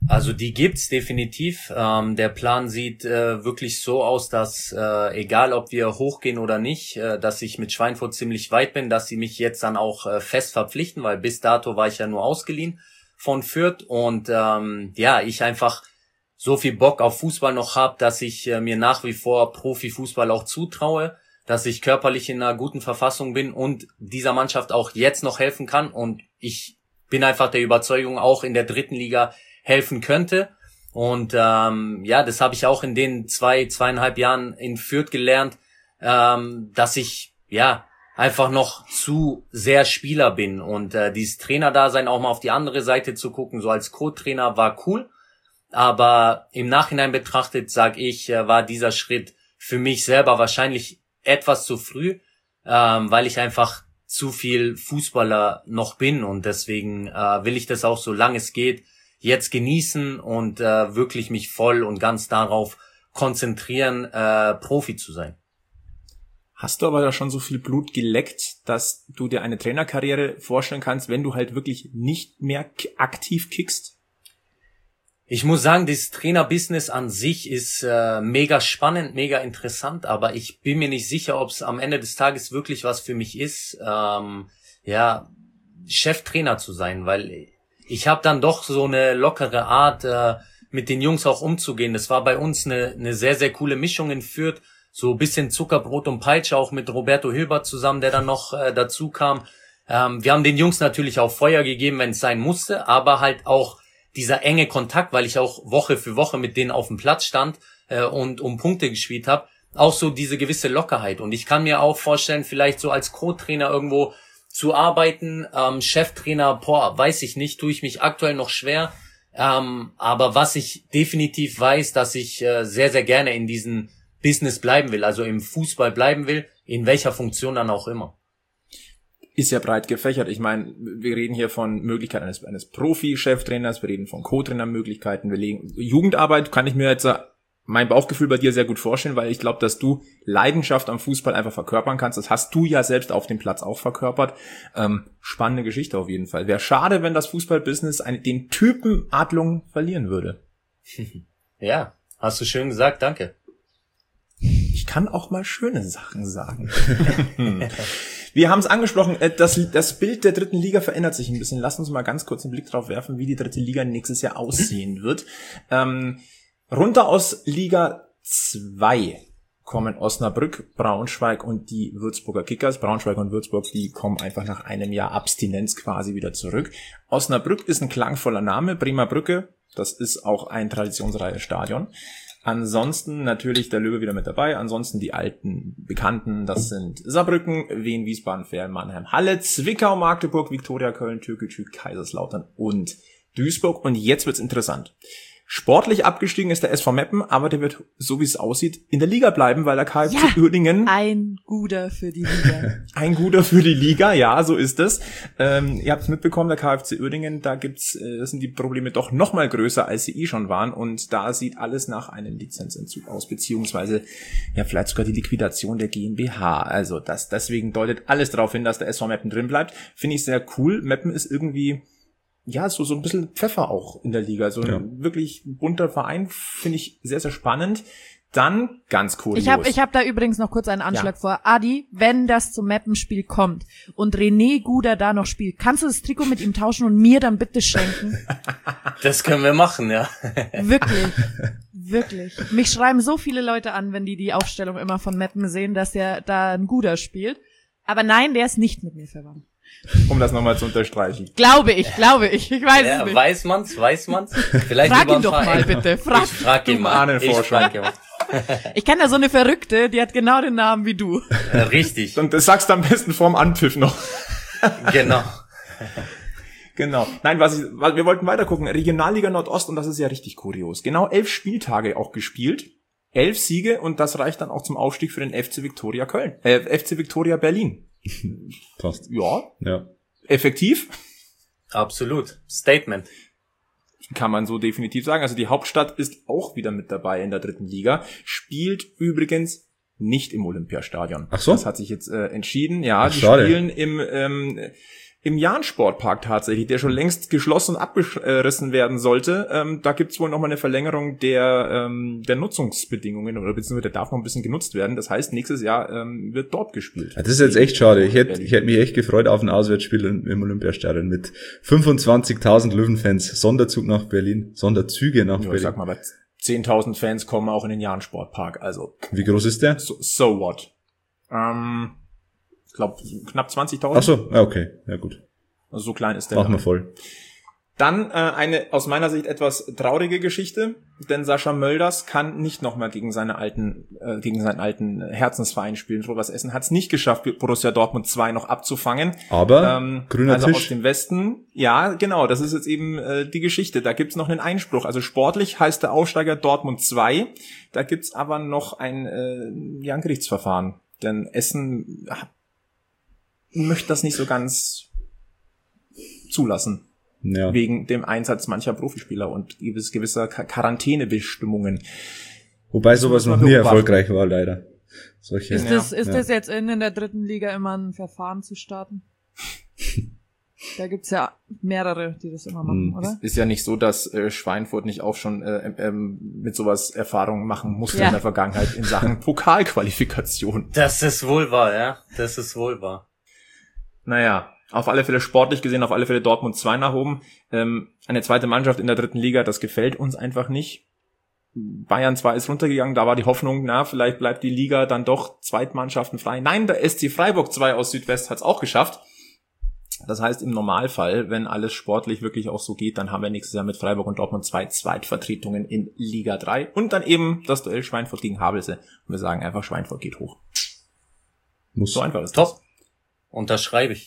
Also die gibt's definitiv. Ähm, der Plan sieht äh, wirklich so aus, dass äh, egal ob wir hochgehen oder nicht, äh, dass ich mit Schweinfurt ziemlich weit bin, dass sie mich jetzt dann auch äh, fest verpflichten, weil bis dato war ich ja nur ausgeliehen von Fürth und ähm, ja, ich einfach so viel Bock auf Fußball noch habe, dass ich äh, mir nach wie vor Profifußball auch zutraue, dass ich körperlich in einer guten Verfassung bin und dieser Mannschaft auch jetzt noch helfen kann und ich bin einfach der Überzeugung, auch in der dritten Liga helfen könnte. Und ähm, ja, das habe ich auch in den zwei, zweieinhalb Jahren in Fürth gelernt, ähm, dass ich ja einfach noch zu sehr Spieler bin. Und äh, dieses Trainerdasein auch mal auf die andere Seite zu gucken, so als Co-Trainer war cool. Aber im Nachhinein betrachtet, sage ich, äh, war dieser Schritt für mich selber wahrscheinlich etwas zu früh, ähm, weil ich einfach zu viel Fußballer noch bin und deswegen äh, will ich das auch, solange es geht, jetzt genießen und äh, wirklich mich voll und ganz darauf konzentrieren, äh, Profi zu sein. Hast du aber da schon so viel Blut geleckt, dass du dir eine Trainerkarriere vorstellen kannst, wenn du halt wirklich nicht mehr k- aktiv kickst? Ich muss sagen, das Trainerbusiness an sich ist äh, mega spannend, mega interessant, aber ich bin mir nicht sicher, ob es am Ende des Tages wirklich was für mich ist, ähm, ja, Cheftrainer zu sein, weil ich habe dann doch so eine lockere Art, äh, mit den Jungs auch umzugehen. Das war bei uns eine, eine sehr, sehr coole Mischung in Fürth, so ein bisschen Zuckerbrot und Peitsche, auch mit Roberto Hilbert zusammen, der dann noch äh, dazu kam. Ähm, wir haben den Jungs natürlich auch Feuer gegeben, wenn es sein musste, aber halt auch dieser enge Kontakt, weil ich auch Woche für Woche mit denen auf dem Platz stand äh, und um Punkte gespielt habe, auch so diese gewisse Lockerheit. Und ich kann mir auch vorstellen, vielleicht so als Co-Trainer irgendwo zu arbeiten, ähm, Cheftrainer, boah, weiß ich nicht, tue ich mich aktuell noch schwer. Ähm, aber was ich definitiv weiß, dass ich äh, sehr, sehr gerne in diesem Business bleiben will, also im Fußball bleiben will, in welcher Funktion dann auch immer. Ist ja breit gefächert. Ich meine, wir reden hier von Möglichkeiten eines, eines Profi-Cheftrainers, wir reden von Co-Trainer-Möglichkeiten, wir legen Jugendarbeit, kann ich mir jetzt mein Bauchgefühl bei dir sehr gut vorstellen, weil ich glaube, dass du Leidenschaft am Fußball einfach verkörpern kannst. Das hast du ja selbst auf dem Platz auch verkörpert. Ähm, spannende Geschichte auf jeden Fall. Wäre schade, wenn das Fußballbusiness eine, den Typen Adlung verlieren würde. Ja, hast du schön gesagt, danke. Ich kann auch mal schöne Sachen sagen. Wir haben es angesprochen, das, das Bild der dritten Liga verändert sich ein bisschen. Lass uns mal ganz kurz einen Blick drauf werfen, wie die dritte Liga nächstes Jahr aussehen wird. Ähm, runter aus Liga zwei kommen Osnabrück, Braunschweig und die Würzburger Kickers. Braunschweig und Würzburg, die kommen einfach nach einem Jahr Abstinenz quasi wieder zurück. Osnabrück ist ein klangvoller Name, Bremer Brücke, das ist auch ein traditionsreiches Stadion. Ansonsten natürlich der Löwe wieder mit dabei. Ansonsten die alten Bekannten, das sind Saarbrücken, Wien, Wiesbaden, Ferl, Mannheim, Halle, Zwickau, Magdeburg, Viktoria Köln, Türkgücü, Kaiserslautern und Duisburg. Und jetzt wird's interessant. Sportlich abgestiegen ist der S V Meppen, aber der wird, so wie es aussieht, in der Liga bleiben, weil der K F C ja, Uerdingen... ein guter für die Liga. Ein guter für die Liga, ja, so ist es. Ähm, ihr habt es mitbekommen, der K F C Uerdingen, da gibt's, äh, sind die Probleme doch noch mal größer, als sie eh schon waren. Und da sieht alles nach einem Lizenzentzug aus, beziehungsweise ja vielleicht sogar die Liquidation der GmbH. Also das deswegen deutet alles darauf hin, dass der S V Meppen drin bleibt. Finde ich sehr cool. Meppen ist irgendwie... Ja, so so ein bisschen Pfeffer auch in der Liga. So ein ja. wirklich bunter Verein, finde ich sehr, sehr spannend. Dann ganz cool. Ich habe ich hab da übrigens noch kurz einen Anschlag ja. vor. Adi, wenn das zum Mappenspiel kommt und René Guder da noch spielt, kannst du das Trikot mit ihm tauschen und mir dann bitte schenken? Das können wir machen, ja. Wirklich, wirklich. Mich schreiben so viele Leute an, wenn die die Aufstellung immer von Meppen sehen, dass der da ein Guder spielt. Aber nein, der ist nicht mit mir verwandt. Um das nochmal zu unterstreichen. Glaube ich, glaube ich. Ich weiß ja, es nicht. Weiß man's, weiß man's? Vielleicht frag ihn doch mal, bitte. Frag, ich frag ihn mal. Ich frag ihn mal. Ich kenne da so eine Verrückte, die hat genau den Namen wie du. Richtig. Und das sagst du am besten vorm Anpfiff noch. Genau. Genau. Nein, was ich, wir wollten weiter gucken. Regionalliga Nordost, und das ist ja richtig kurios. Genau elf Spieltage auch gespielt. Elf Siege, und das reicht dann auch zum Aufstieg für den F C Viktoria Köln. Äh, F C Viktoria Berlin. Passt. Ja. Ja. Effektiv. Absolut. Statement. Kann man so definitiv sagen. Also die Hauptstadt ist auch wieder mit dabei in der dritten Liga. Spielt übrigens nicht im Olympiastadion. Ach so? Das hat sich jetzt äh, entschieden. Ja, Ach, die schade. spielen im ähm, im Jahn-Sportpark tatsächlich, der schon längst geschlossen und abgerissen werden sollte. Ähm, da gibt's wohl nochmal eine Verlängerung der ähm, der Nutzungsbedingungen, oder beziehungsweise der darf noch ein bisschen genutzt werden. Das heißt, nächstes Jahr ähm, wird dort gespielt. Ja, das ist jetzt echt schade. Ich hätte ich hätte mich echt gefreut auf ein Auswärtsspiel im Olympiastadion mit fünfundzwanzigtausend Löwenfans. Sonderzug nach Berlin, Sonderzüge nach Ja, Berlin. ich sag mal, aber zehntausend Fans kommen auch in den Jahn-Sportpark. Also Wie groß ist der? so, so what? Ähm, ich glaube knapp zwanzigtausend. Ach so, ja, okay, ja gut. Also so klein ist der. Machen wir voll. Dann äh, eine aus meiner Sicht etwas traurige Geschichte, denn Sascha Mölders kann nicht nochmal gegen seine alten, äh, gegen seinen alten Herzensverein spielen. Rot-Weiß Essen hat es nicht geschafft, Borussia Dortmund zwei noch abzufangen. Aber Ähm, grüner also Tisch. aus dem Westen, ja, genau, das ist jetzt eben äh, die Geschichte. Da gibt's noch einen Einspruch. Also sportlich heißt der Aufsteiger Dortmund zwei. Da gibt's aber noch ein, äh, ja, ein Gerichtsverfahren. Denn Essen äh, möchte das nicht so ganz zulassen. Ja. Wegen dem Einsatz mancher Profispieler und gewiss, gewisser Quar- Quarantänebestimmungen. Wobei sowas noch muss man nie beobachten. erfolgreich war, leider. Solche. Ist Ja. das, ist Ja. das jetzt in, in der dritten Liga immer ein Verfahren zu starten? Da gibt's ja mehrere, die das immer machen, Hm. oder? Ist ja nicht so, dass äh, Schweinfurt nicht auch schon äh, ähm, mit sowas Erfahrungen machen musste Ja. in der Vergangenheit in Sachen Pokalqualifikation. Das ist wohl wahr, ja. Das ist wohl wahr. Naja, auf alle Fälle sportlich gesehen, auf alle Fälle Dortmund zwei nach oben. Ähm, eine zweite Mannschaft in der dritten Liga, das gefällt uns einfach nicht. Bayern zwar ist runtergegangen, da war die Hoffnung, na, vielleicht bleibt die Liga dann doch Zweitmannschaften frei. Nein, der S C Freiburg zwei aus Südwest hat's auch geschafft. Das heißt, im Normalfall, wenn alles sportlich wirklich auch so geht, dann haben wir nächstes Jahr mit Freiburg und Dortmund zwei Zweitvertretungen in Liga drei und dann eben das Duell Schweinfurt gegen Havelse. Und wir sagen einfach, Schweinfurt geht hoch. Muss. So einfach ist das. Top. Unterschreibe ich.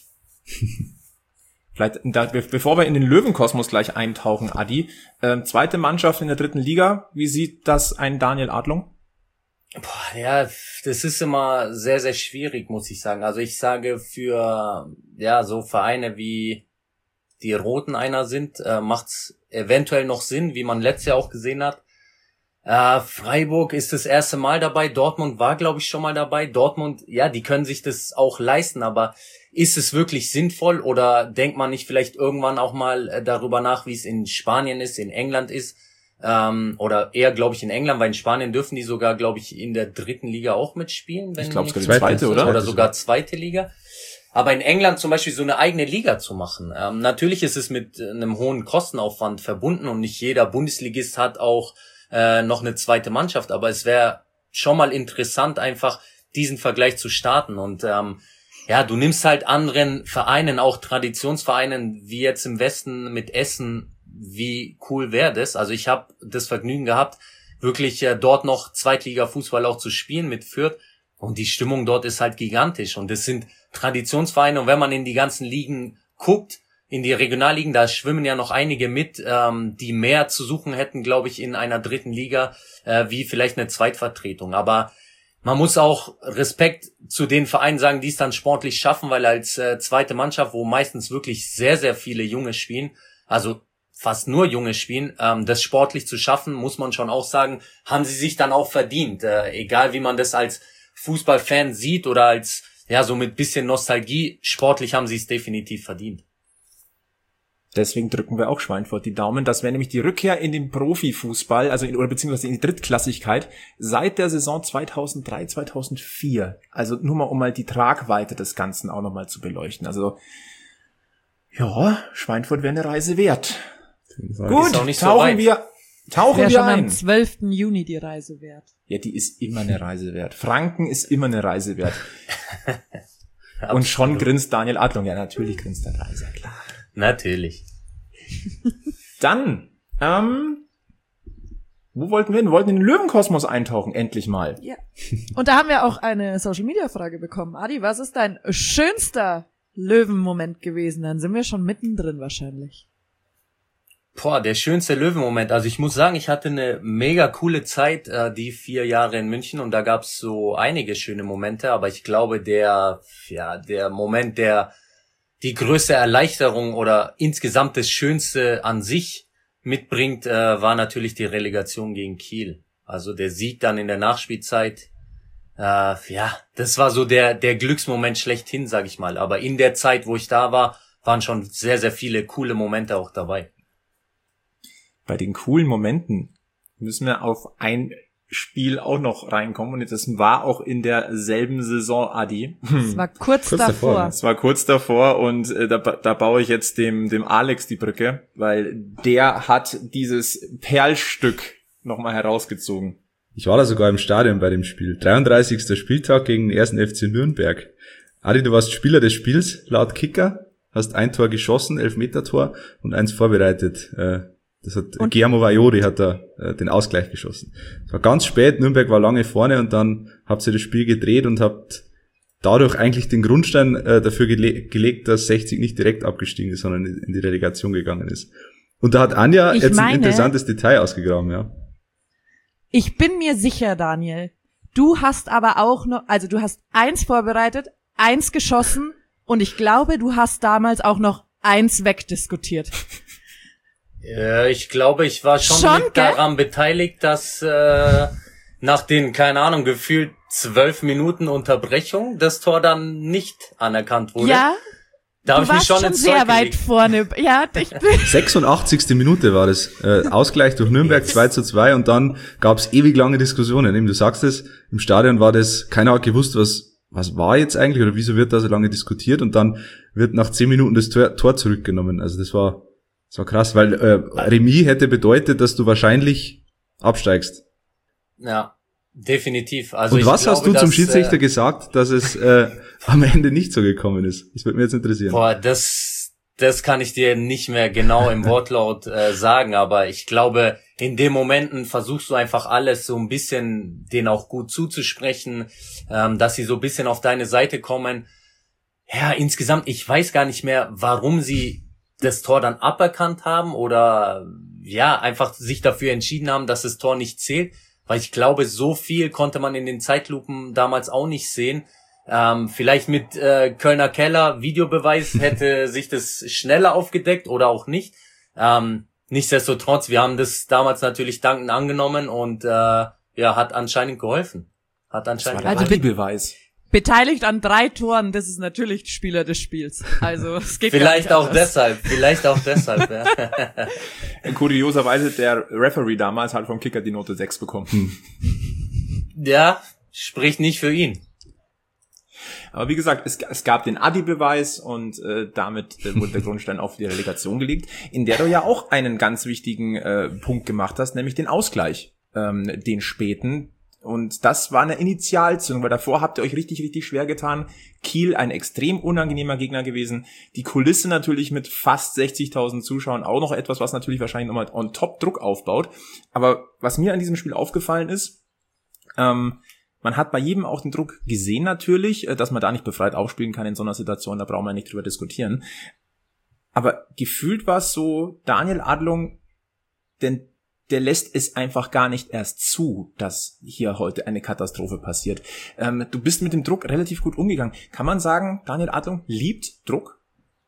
Vielleicht, da, be- bevor wir in den Löwenkosmos gleich eintauchen, Adi, ähm, zweite Mannschaft in der dritten Liga, wie sieht das ein Daniel Adlung? Boah, ja, das ist immer sehr, sehr schwierig, muss ich sagen. Also ich sage, für ja so Vereine wie die Roten einer sind, äh, macht's eventuell noch Sinn, wie man letztes Jahr auch gesehen hat. Äh, Freiburg ist das erste Mal dabei, Dortmund war, glaube ich, schon mal dabei. Dortmund, ja, die können sich das auch leisten, aber ist es wirklich sinnvoll oder denkt man nicht vielleicht irgendwann auch mal äh, darüber nach, wie es in Spanien ist, in England ist? Ähm, oder eher, glaube ich, in England, weil in Spanien dürfen die sogar, glaube ich, in der dritten Liga auch mitspielen. Wenn Ich glaube, es nicht- gibt die Zweite, zweite, oder? Oder sogar zweite Liga. Aber in England zum Beispiel so eine eigene Liga zu machen. Ähm, natürlich ist es mit äh, einem hohen Kostenaufwand verbunden und nicht jeder Bundesligist hat auch äh, noch eine zweite Mannschaft. Aber es wäre schon mal interessant, einfach diesen Vergleich zu starten. Und ähm, ja, du nimmst halt anderen Vereinen, auch Traditionsvereinen, wie jetzt im Westen mit Essen, wie cool wäre das? Also ich habe das Vergnügen gehabt, wirklich äh, dort noch Zweitliga-Fußball auch zu spielen mit Fürth. Und die Stimmung dort ist halt gigantisch. Und das sind Traditionsvereine. Und wenn man in die ganzen Ligen guckt, in die Regionalligen, da schwimmen ja noch einige mit, ähm, die mehr zu suchen hätten, glaube ich, in einer dritten Liga, äh, wie vielleicht eine Zweitvertretung. Aber man muss auch Respekt zu den Vereinen sagen, die es dann sportlich schaffen, weil als äh, zweite Mannschaft, wo meistens wirklich sehr, sehr viele Junge spielen, also fast nur Junge spielen, ähm, das sportlich zu schaffen, muss man schon auch sagen, haben sie sich dann auch verdient. Äh, egal wie man das als Fußballfan sieht oder als, ja, so mit bisschen Nostalgie, sportlich haben sie es definitiv verdient. Deswegen drücken wir auch Schweinfurt die Daumen. Das wäre nämlich die Rückkehr in den Profifußball, also in, oder beziehungsweise in die Drittklassigkeit seit der Saison zweitausenddrei, zweitausendvier. Also nur mal, um mal die Tragweite des Ganzen auch nochmal zu beleuchten. Also, ja, Schweinfurt wäre eine Reise wert. Gut, auch nicht so tauchen weit. wir, tauchen Wäre wir schon am ein. zwölften Juni die Reise wert. Ja, die ist immer eine Reise wert. Franken ist immer eine Reise wert. Und schon grinst Daniel Adlung. Ja, natürlich grinst der Reiser, klar. Natürlich. Dann, ähm, wo wollten wir hin? Wir wollten in den Löwenkosmos eintauchen, endlich mal. Ja. Und da haben wir auch eine Social-Media-Frage bekommen. Adi, was ist dein schönster Löwenmoment gewesen? Dann sind wir schon mittendrin wahrscheinlich. Boah, der schönste Löwenmoment. Also ich muss sagen, ich hatte eine mega coole Zeit, äh, die vier Jahre in München, und da gab's so einige schöne Momente, aber ich glaube, der, ja, der Moment, der die größte Erleichterung oder insgesamt das Schönste an sich mitbringt, äh, war natürlich die Relegation gegen Kiel. Also der Sieg dann in der Nachspielzeit, äh, ja, das war so der der Glücksmoment schlechthin, sag ich mal. Aber in der Zeit, wo ich da war, waren schon sehr, sehr viele coole Momente auch dabei. Bei den coolen Momenten müssen wir auf ein Spiel auch noch reinkommen und das war auch in derselben Saison, Adi. Es war kurz, kurz davor. davor. Es war kurz davor und äh, da, da baue ich jetzt dem dem Alex die Brücke, weil der hat dieses Perlstück nochmal herausgezogen. Ich war da sogar im Stadion bei dem Spiel. dreiunddreißigster Spieltag gegen den ersten F C Nürnberg. Adi, du warst Spieler des Spiels laut Kicker, hast ein Tor geschossen, Elfmeter-Tor und eins vorbereitet. Das hat und Guillermo Vaiori hat da den Ausgleich geschossen. Es war ganz spät, Nürnberg war lange vorne und dann habt ihr das Spiel gedreht und habt dadurch eigentlich den Grundstein dafür gele- gelegt, dass sechzig nicht direkt abgestiegen ist, sondern in die Relegation gegangen ist. Und da hat Anja ich jetzt meine, ein interessantes Detail ausgegraben, ja. Ich bin mir sicher, Daniel, du hast aber auch noch, also du hast eins vorbereitet, eins geschossen und ich glaube, du hast damals auch noch eins wegdiskutiert. Ja, ich glaube, ich war schon, schon mit daran beteiligt, dass äh, nach den, keine Ahnung, gefühlt zwölf Minuten Unterbrechung das Tor dann nicht anerkannt wurde. Ja, da du warst schon, schon sehr weit vorne. Ja, ich sechsundachtzigste Minute war das. Äh, Ausgleich durch Nürnberg zwei zu zwei und dann gab's ewig lange Diskussionen. Eben, du sagst es, im Stadion war das, keiner hat gewusst, was was war jetzt eigentlich oder wieso wird da so lange diskutiert und dann wird nach zehn Minuten das Tor, Tor zurückgenommen. Also das war das war krass, weil äh, Remis hätte bedeutet, dass du wahrscheinlich absteigst. Ja, definitiv. Also und ich was glaube, hast du dass, zum Schiedsrichter äh, gesagt, dass es äh, am Ende nicht so gekommen ist? Das würde mich jetzt interessieren. Boah, das das kann ich dir nicht mehr genau im Wortlaut äh, sagen, aber ich glaube, in den Momenten versuchst du einfach alles so ein bisschen denen auch gut zuzusprechen, ähm, dass sie so ein bisschen auf deine Seite kommen. Ja, insgesamt, ich weiß gar nicht mehr, warum sie das Tor dann aberkannt haben oder ja, einfach sich dafür entschieden haben, dass das Tor nicht zählt, weil ich glaube, so viel konnte man in den Zeitlupen damals auch nicht sehen. Ähm, vielleicht mit äh, Kölner Keller Videobeweis hätte sich das schneller aufgedeckt oder auch nicht. Ähm, nichtsdestotrotz, wir haben das damals natürlich dankend angenommen und äh, ja, hat anscheinend geholfen. Hat anscheinend das war der Videobeweis. Beteiligt an drei Toren, das ist natürlich Spieler des Spiels. Also es geht vielleicht auch anders. deshalb, vielleicht auch deshalb. Ja. Kurioserweise der Referee damals hat vom Kicker die Note sechs bekommen. Hm. Ja, spricht nicht für ihn. Aber wie gesagt, es, es gab den Adi-Beweis und äh, damit äh, wurde der Grundstein auf die Relegation gelegt, in der du ja auch einen ganz wichtigen äh, Punkt gemacht hast, nämlich den Ausgleich, ähm, den späten. Und das war eine Initialzündung, weil davor habt ihr euch richtig, richtig schwer getan. Kiel, ein extrem unangenehmer Gegner gewesen. Die Kulisse natürlich mit fast sechzigtausend Zuschauern auch noch etwas, was natürlich wahrscheinlich nochmal on top Druck aufbaut. Aber was mir an diesem Spiel aufgefallen ist, ähm, man hat bei jedem auch den Druck gesehen natürlich, dass man da nicht befreit aufspielen kann in so einer Situation, da brauchen wir nicht drüber diskutieren. Aber gefühlt war es so, Daniel Adlung, denn der lässt es einfach gar nicht erst zu, dass hier heute eine Katastrophe passiert. Ähm, du bist mit dem Druck relativ gut umgegangen. Kann man sagen, Daniel Adlung liebt Druck?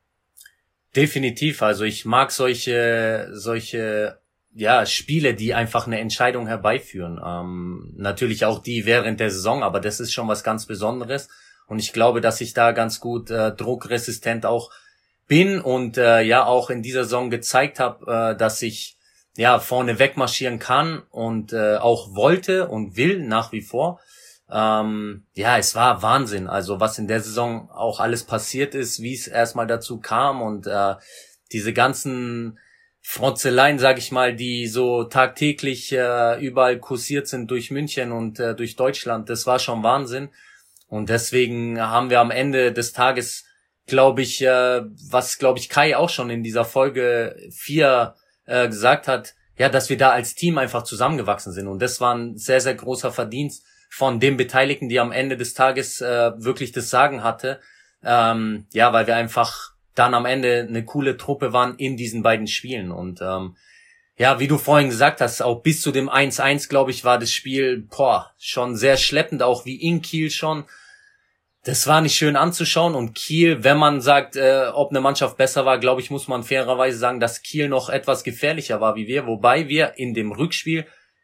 Definitiv. Also ich mag solche solche ja Spiele, die einfach eine Entscheidung herbeiführen. Ähm, natürlich auch die während der Saison, aber das ist schon was ganz Besonderes. Und ich glaube, dass ich da ganz gut äh, druckresistent auch bin und äh, ja auch in dieser Saison gezeigt habe, äh, dass ich ja vorne wegmarschieren kann und äh, auch wollte und will nach wie vor. Ähm, ja, es war Wahnsinn, also was in der Saison auch alles passiert ist, wie es erstmal dazu kam und äh, diese ganzen Frotzeleien, sag ich mal, die so tagtäglich äh, überall kursiert sind durch München und äh, durch Deutschland, das war schon Wahnsinn. Und deswegen haben wir am Ende des Tages, glaube ich, äh, was glaube ich Kai auch schon in dieser Folge vier äh, gesagt hat, ja, dass wir da als Team einfach zusammengewachsen sind. Und das war ein sehr, sehr großer Verdienst von den Beteiligten, die am Ende des Tages äh, wirklich das Sagen hatte. Ähm, ja, weil wir einfach dann am Ende eine coole Truppe waren in diesen beiden Spielen. Und ähm, ja, wie du vorhin gesagt hast, auch bis zu dem eins eins, glaube ich, war das Spiel boah, schon sehr schleppend, auch wie in Kiel schon. Das war nicht schön anzuschauen. Und Kiel, wenn man sagt, äh, ob eine Mannschaft besser war, glaube ich, muss man fairerweise sagen, dass Kiel noch etwas gefährlicher war wie wir. Wobei wir in dem Rückspiel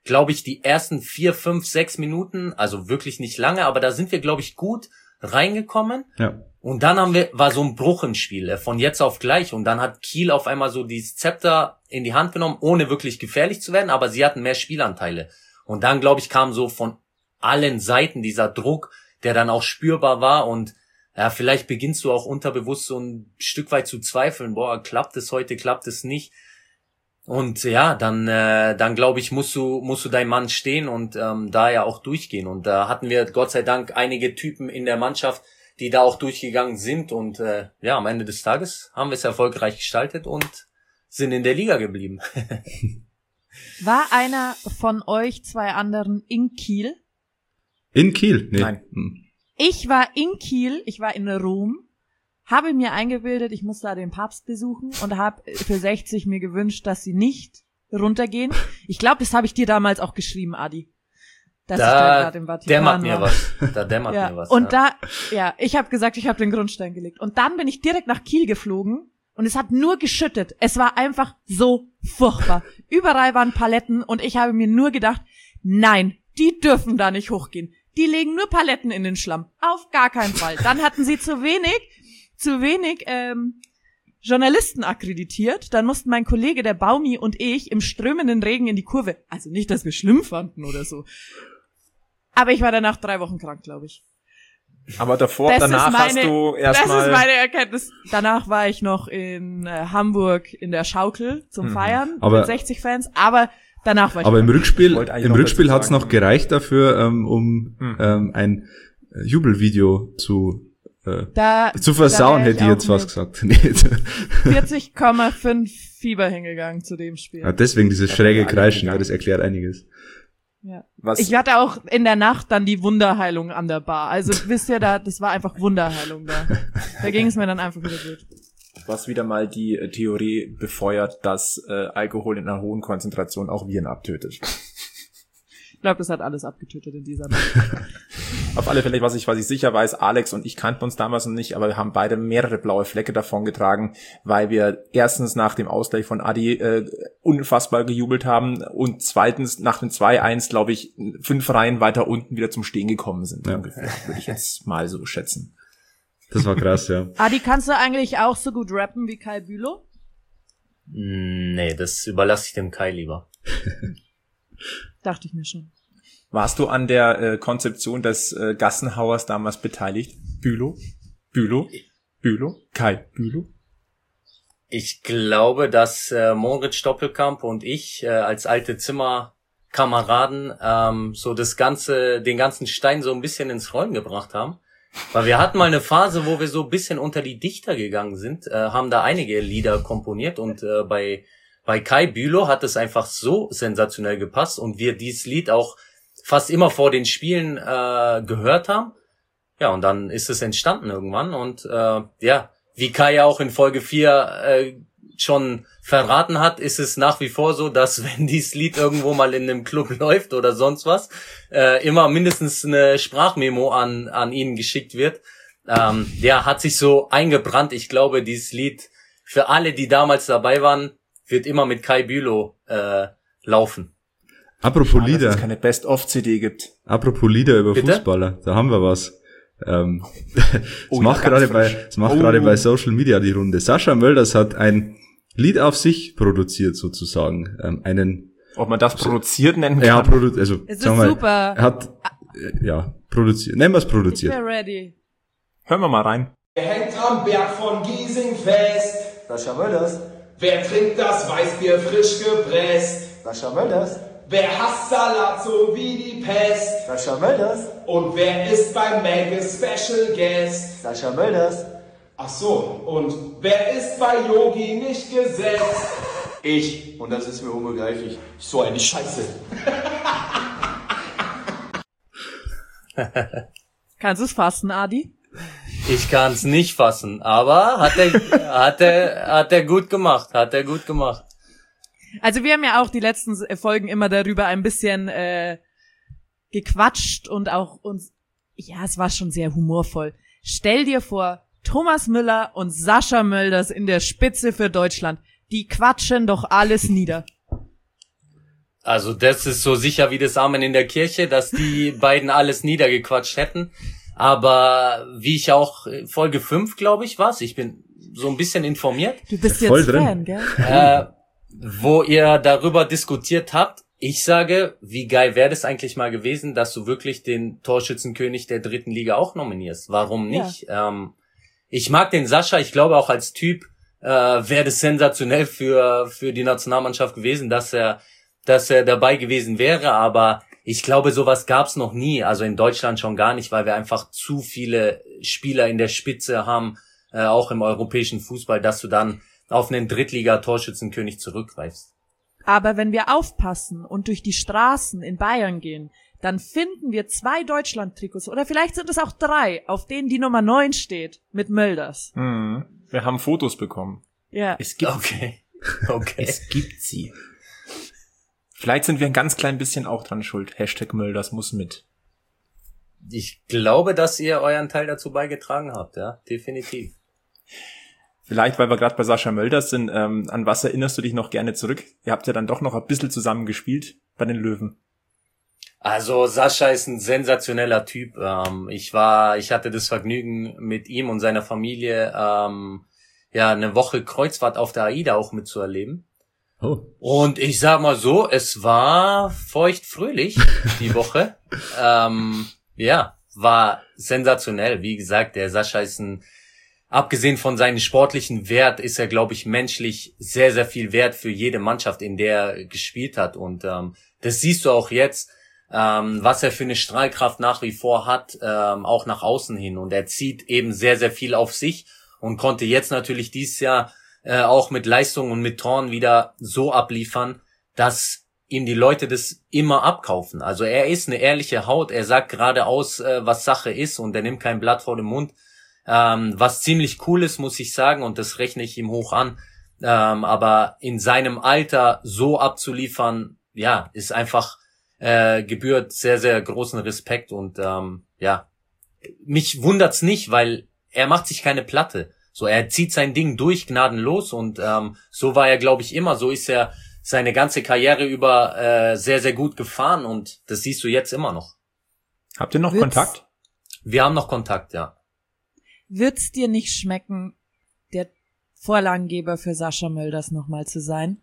glaube ich, die ersten vier, fünf, sechs Minuten, also wirklich nicht lange, aber da sind wir, glaube ich, gut reingekommen. Ja. Und dann haben wir, war so ein Bruch im Spiel, von jetzt auf gleich. Und dann hat Kiel auf einmal so dieses Zepter in die Hand genommen, ohne wirklich gefährlich zu werden, aber sie hatten mehr Spielanteile. Und dann, glaube ich, kam so von allen Seiten dieser Druck, der dann auch spürbar war. Und ja, vielleicht beginnst du auch unterbewusst so ein Stück weit zu zweifeln, boah, klappt es heute, klappt es nicht. Und ja, dann, äh, dann glaube ich, musst du, musst du dein Mann stehen und ähm, da ja auch durchgehen. Und da hatten wir Gott sei Dank einige Typen in der Mannschaft, die da auch durchgegangen sind. Und äh, ja, am Ende des Tages haben wir es erfolgreich gestaltet und sind in der Liga geblieben. War einer von euch zwei anderen in Kiel? In Kiel? Nee. Nein. Hm. Ich war in Kiel, ich war in Rom, habe mir eingebildet, ich muss da den Papst besuchen und habe für sechzig mir gewünscht, dass sie nicht runtergehen. Ich glaube, das habe ich dir damals auch geschrieben, Adi. Dass ich da gerade im Vatikan dämmert mir war. was. Da dämmert Ja. mir was. Und ja. da, ja, ich habe gesagt, ich habe den Grundstein gelegt. Und dann bin ich direkt nach Kiel geflogen und es hat nur geschüttet. Es war einfach so furchtbar. Überall waren Paletten und ich habe mir nur gedacht, nein, die dürfen da nicht hochgehen. Die legen nur Paletten in den Schlamm. Auf gar keinen Fall. Dann hatten sie zu wenig, zu wenig ähm, Journalisten akkreditiert. Dann mussten mein Kollege, der Baumi, und ich im strömenden Regen in die Kurve. Also nicht, dass wir schlimm fanden oder so. Aber ich war danach drei Wochen krank, glaube ich. Aber davor, Das danach ist meine, hast du Das erstmal... ist meine Erkenntnis. Danach war ich noch in äh, Hamburg in der Schaukel zum Mhm. Feiern Aber- mit sechzig Fans. Aber danach war ich Aber im krank. Rückspiel, Ich wollte eigentlich im noch Rückspiel dazu hat's noch sagen. gereicht dafür, ähm, um Mhm. ähm, ein äh, Jubelvideo zu äh, Da, zu versauen, da wär ich hätte ich jetzt auch was mit gesagt. Nee. vierzig Komma fünf Fieber hingegangen zu dem Spiel. Ja, deswegen dieses Ja, schräge alle Kreischen, ja, gegangen. das erklärt einiges. Ja. Was, Ich hatte auch in der Nacht dann die Wunderheilung an der Bar. Also wisst ihr, da, das war einfach Wunderheilung da. Da ging es mir dann einfach wieder gut. was wieder mal die äh, Theorie befeuert, dass äh, Alkohol in einer hohen Konzentration auch Viren abtötet. Ich glaube, das hat alles abgetötet in dieser Nacht. Auf alle Fälle, was ich, was ich sicher weiß, Alex und ich kannten uns damals noch nicht, aber wir haben beide mehrere blaue Flecke davongetragen, weil wir erstens nach dem Ausgleich von Adi äh, unfassbar gejubelt haben und zweitens nach dem zwei eins, glaube ich, fünf Reihen weiter unten wieder zum Stehen gekommen sind. Ja. Ungefähr, würde ich jetzt mal so schätzen. Das war krass, ja. Adi, kannst du eigentlich auch so gut rappen wie Kai Bülow? Nee, das überlasse ich dem Kai lieber. Dachte ich mir schon. Warst du an der äh, Konzeption des äh, Gassenhauers damals beteiligt? Bülow? Bülow? Bülow? Kai Bülow? Ich glaube, dass äh, Moritz Stoppelkamp und ich äh, als alte Zimmerkameraden ähm, so das ganze, den ganzen Stein so ein bisschen ins Rollen gebracht haben. Weil wir hatten mal eine Phase, wo wir so ein bisschen unter die Dichter gegangen sind, äh, haben da einige Lieder komponiert und äh, bei bei Kai Bülow hat es einfach so sensationell gepasst und wir dieses Lied auch fast immer vor den Spielen äh, gehört haben. Ja, und dann ist es entstanden irgendwann und äh, ja, wie Kai ja auch in Folge vier äh, schon verraten hat, ist es nach wie vor so, dass wenn dieses Lied irgendwo mal in einem Club läuft oder sonst was, äh, immer mindestens eine Sprachmemo an an ihn geschickt wird. Ähm, der hat sich so eingebrannt. Ich glaube, dieses Lied für alle, die damals dabei waren, wird immer mit Kai Bülow äh, laufen. Apropos Schade, dass Lieder, es keine Best-of-C D gibt. apropos Lieder über Bitte? Fußballer, da haben wir was. Ähm, es Oh, macht ja, ganz gerade bei, frisch. es macht Oh. gerade bei Social Media die Runde. Sascha Mölders hat ein Lied auf sich produziert sozusagen, ähm, einen, Ob man das produziert nennen ja, kann? produ also, Es ist sagen wir mal, super. er hat, äh, ja, produziert, nennen wir es Ich produziert. bin ready. Hören wir mal rein. Wer hängt am Berg von Giesing fest? Sascha Mölders, Wer trinkt das Weißbier frisch gepresst? Sascha Mölders, Wer hasst Salat so wie die Pest? Sascha Mölders, Und wer ist beim Mega Special Guest? Sascha Mölders, Ach so, und wer ist bei Yogi nicht gesetzt? ich. Und das ist mir unbegreiflich. So eine Scheiße. Kannst du es fassen, Adi? Ich kann's nicht fassen, aber hat er hat er hat er gut gemacht, hat er gut gemacht. Also wir haben ja auch die letzten Folgen immer darüber ein bisschen äh, gequatscht und auch uns, ja, es war schon sehr humorvoll. Stell dir vor, Thomas Müller und Sascha Mölders in der Spitze für Deutschland, die quatschen doch alles nieder. Also das ist so sicher wie das Amen in der Kirche, dass die beiden alles niedergequatscht hätten. Aber wie ich auch, Folge fünf, glaube ich, war's. Ich bin so ein bisschen informiert. Du bist Voll jetzt drin. Fan, gell? Äh, wo ihr darüber diskutiert habt. Ich sage, wie geil wäre das eigentlich mal gewesen, dass du wirklich den Torschützenkönig der dritten Liga auch nominierst. Warum nicht? Ja. Ähm, ich mag den Sascha. Ich glaube auch als Typ äh, wäre das sensationell für für die Nationalmannschaft gewesen, dass er dass er dabei gewesen wäre. Aber ich glaube, sowas gab's noch nie. Also in Deutschland schon gar nicht, weil wir einfach zu viele Spieler in der Spitze haben, äh, auch im europäischen Fußball, dass du dann auf einen Drittliga-Torschützenkönig zurückgreifst. Aber wenn wir aufpassen und durch die Straßen in Bayern gehen, dann finden wir zwei Deutschland-Trikots oder vielleicht sind es auch drei, auf denen die Nummer neun steht, mit Mölders. Mhm. Wir haben Fotos bekommen. Ja. Es gibt Okay. Okay. Es gibt sie. Vielleicht sind wir ein ganz klein bisschen auch dran schuld. Hashtag Mölders muss mit. Ich glaube, dass ihr euren Teil dazu beigetragen habt, ja, definitiv. Vielleicht, weil wir gerade bei Sascha Mölders sind, ähm, an was erinnerst du dich noch gerne zurück? Ihr habt ja dann doch noch ein bisschen zusammen gespielt bei den Löwen. Also Sascha ist ein sensationeller Typ. Ähm, ich war, ich hatte das Vergnügen, mit ihm und seiner Familie ähm, ja eine Woche Kreuzfahrt auf der AIDA auch mitzuerleben. Oh. Und ich sag mal so, es war feuchtfröhlich die Woche. ähm, ja, war sensationell. Wie gesagt, der Sascha ist ein, abgesehen von seinem sportlichen Wert, ist er, glaube ich, menschlich sehr, sehr viel wert für jede Mannschaft, in der er gespielt hat. Und ähm, das siehst du auch jetzt, ähm, was er für eine Strahlkraft nach wie vor hat, ähm, auch nach außen hin. Und er zieht eben sehr, sehr viel auf sich und konnte jetzt natürlich dieses Jahr äh, auch mit Leistung und mit Toren wieder so abliefern, dass ihm die Leute das immer abkaufen. Also er ist eine ehrliche Haut, er sagt geradeaus, äh, was Sache ist und er nimmt kein Blatt vor den Mund. Ähm, was ziemlich cool ist, muss ich sagen, und das rechne ich ihm hoch an. Ähm, aber in seinem Alter so abzuliefern, ja, ist einfach äh, gebührt sehr, sehr großen Respekt. Und ähm, ja, mich wundert's nicht, weil er macht sich keine Platte. So, er zieht sein Ding durch, gnadenlos. Und ähm, so war er, glaube ich, immer. So ist er seine ganze Karriere über äh, sehr, sehr gut gefahren. Und das siehst du jetzt immer noch. Habt ihr noch Wird's- Kontakt? Wir haben noch Kontakt, ja. Wird's dir nicht schmecken, der Vorlagengeber für Sascha Mölders nochmal zu sein?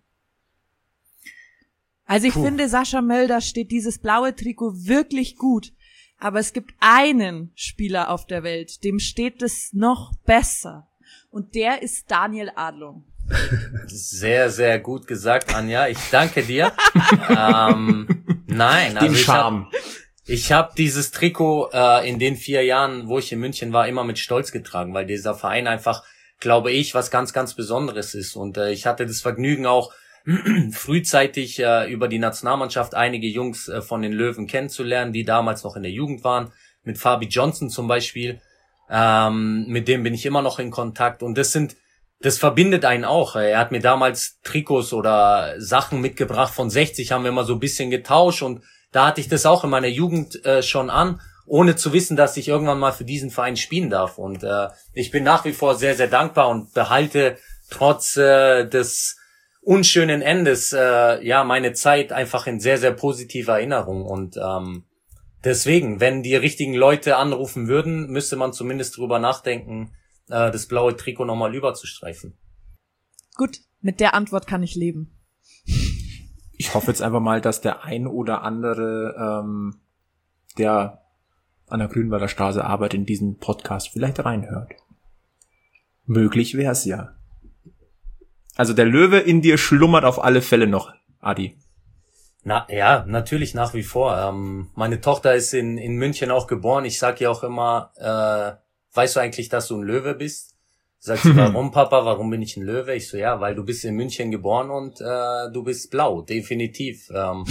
Also ich Puh. finde, Sascha Mölders steht dieses blaue Trikot wirklich gut. Aber es gibt einen Spieler auf der Welt, dem steht es noch besser. Und der ist Daniel Adlung. Sehr, sehr gut gesagt, Anja. Ich danke dir. ähm, nein, also Den ich hab, Charme. ich habe dieses Trikot äh, in den vier Jahren, wo ich in München war, immer mit Stolz getragen, weil dieser Verein einfach, glaube ich, was ganz, ganz Besonderes ist. Und äh, ich hatte das Vergnügen auch frühzeitig äh, über die Nationalmannschaft einige Jungs äh, von den Löwen kennenzulernen, die damals noch in der Jugend waren. Mit Fabi Johnson zum Beispiel. Ähm, mit dem bin ich immer noch in Kontakt. Und das sind Das verbindet einen auch. Er hat mir damals Trikots oder Sachen mitgebracht von sechzig, haben wir immer so ein bisschen getauscht und da hatte ich das auch in meiner Jugend äh, schon an, ohne zu wissen, dass ich irgendwann mal für diesen Verein spielen darf. Und äh, ich bin nach wie vor sehr, sehr dankbar und behalte trotz äh, des unschönen Endes äh, ja meine Zeit einfach in sehr, sehr positiver Erinnerung. Und ähm, deswegen, wenn die richtigen Leute anrufen würden, müsste man zumindest drüber nachdenken, das blaue Trikot nochmal überzustreifen. Gut, mit der Antwort kann ich leben. Ich hoffe jetzt einfach mal, dass der ein oder andere, ähm, der an der Grünwalder Straße arbeitet, in diesen Podcast vielleicht reinhört. Möglich wär's ja. Also der Löwe in dir schlummert auf alle Fälle noch, Adi. Na ja, natürlich nach wie vor. Ähm, meine Tochter ist in in München auch geboren. Ich sag ihr auch immer, äh, weißt du eigentlich, dass du ein Löwe bist? Sagt sie, warum, Papa? Warum bin ich ein Löwe? Ich so, ja, weil du bist in München geboren und äh, du bist blau, definitiv. Ähm,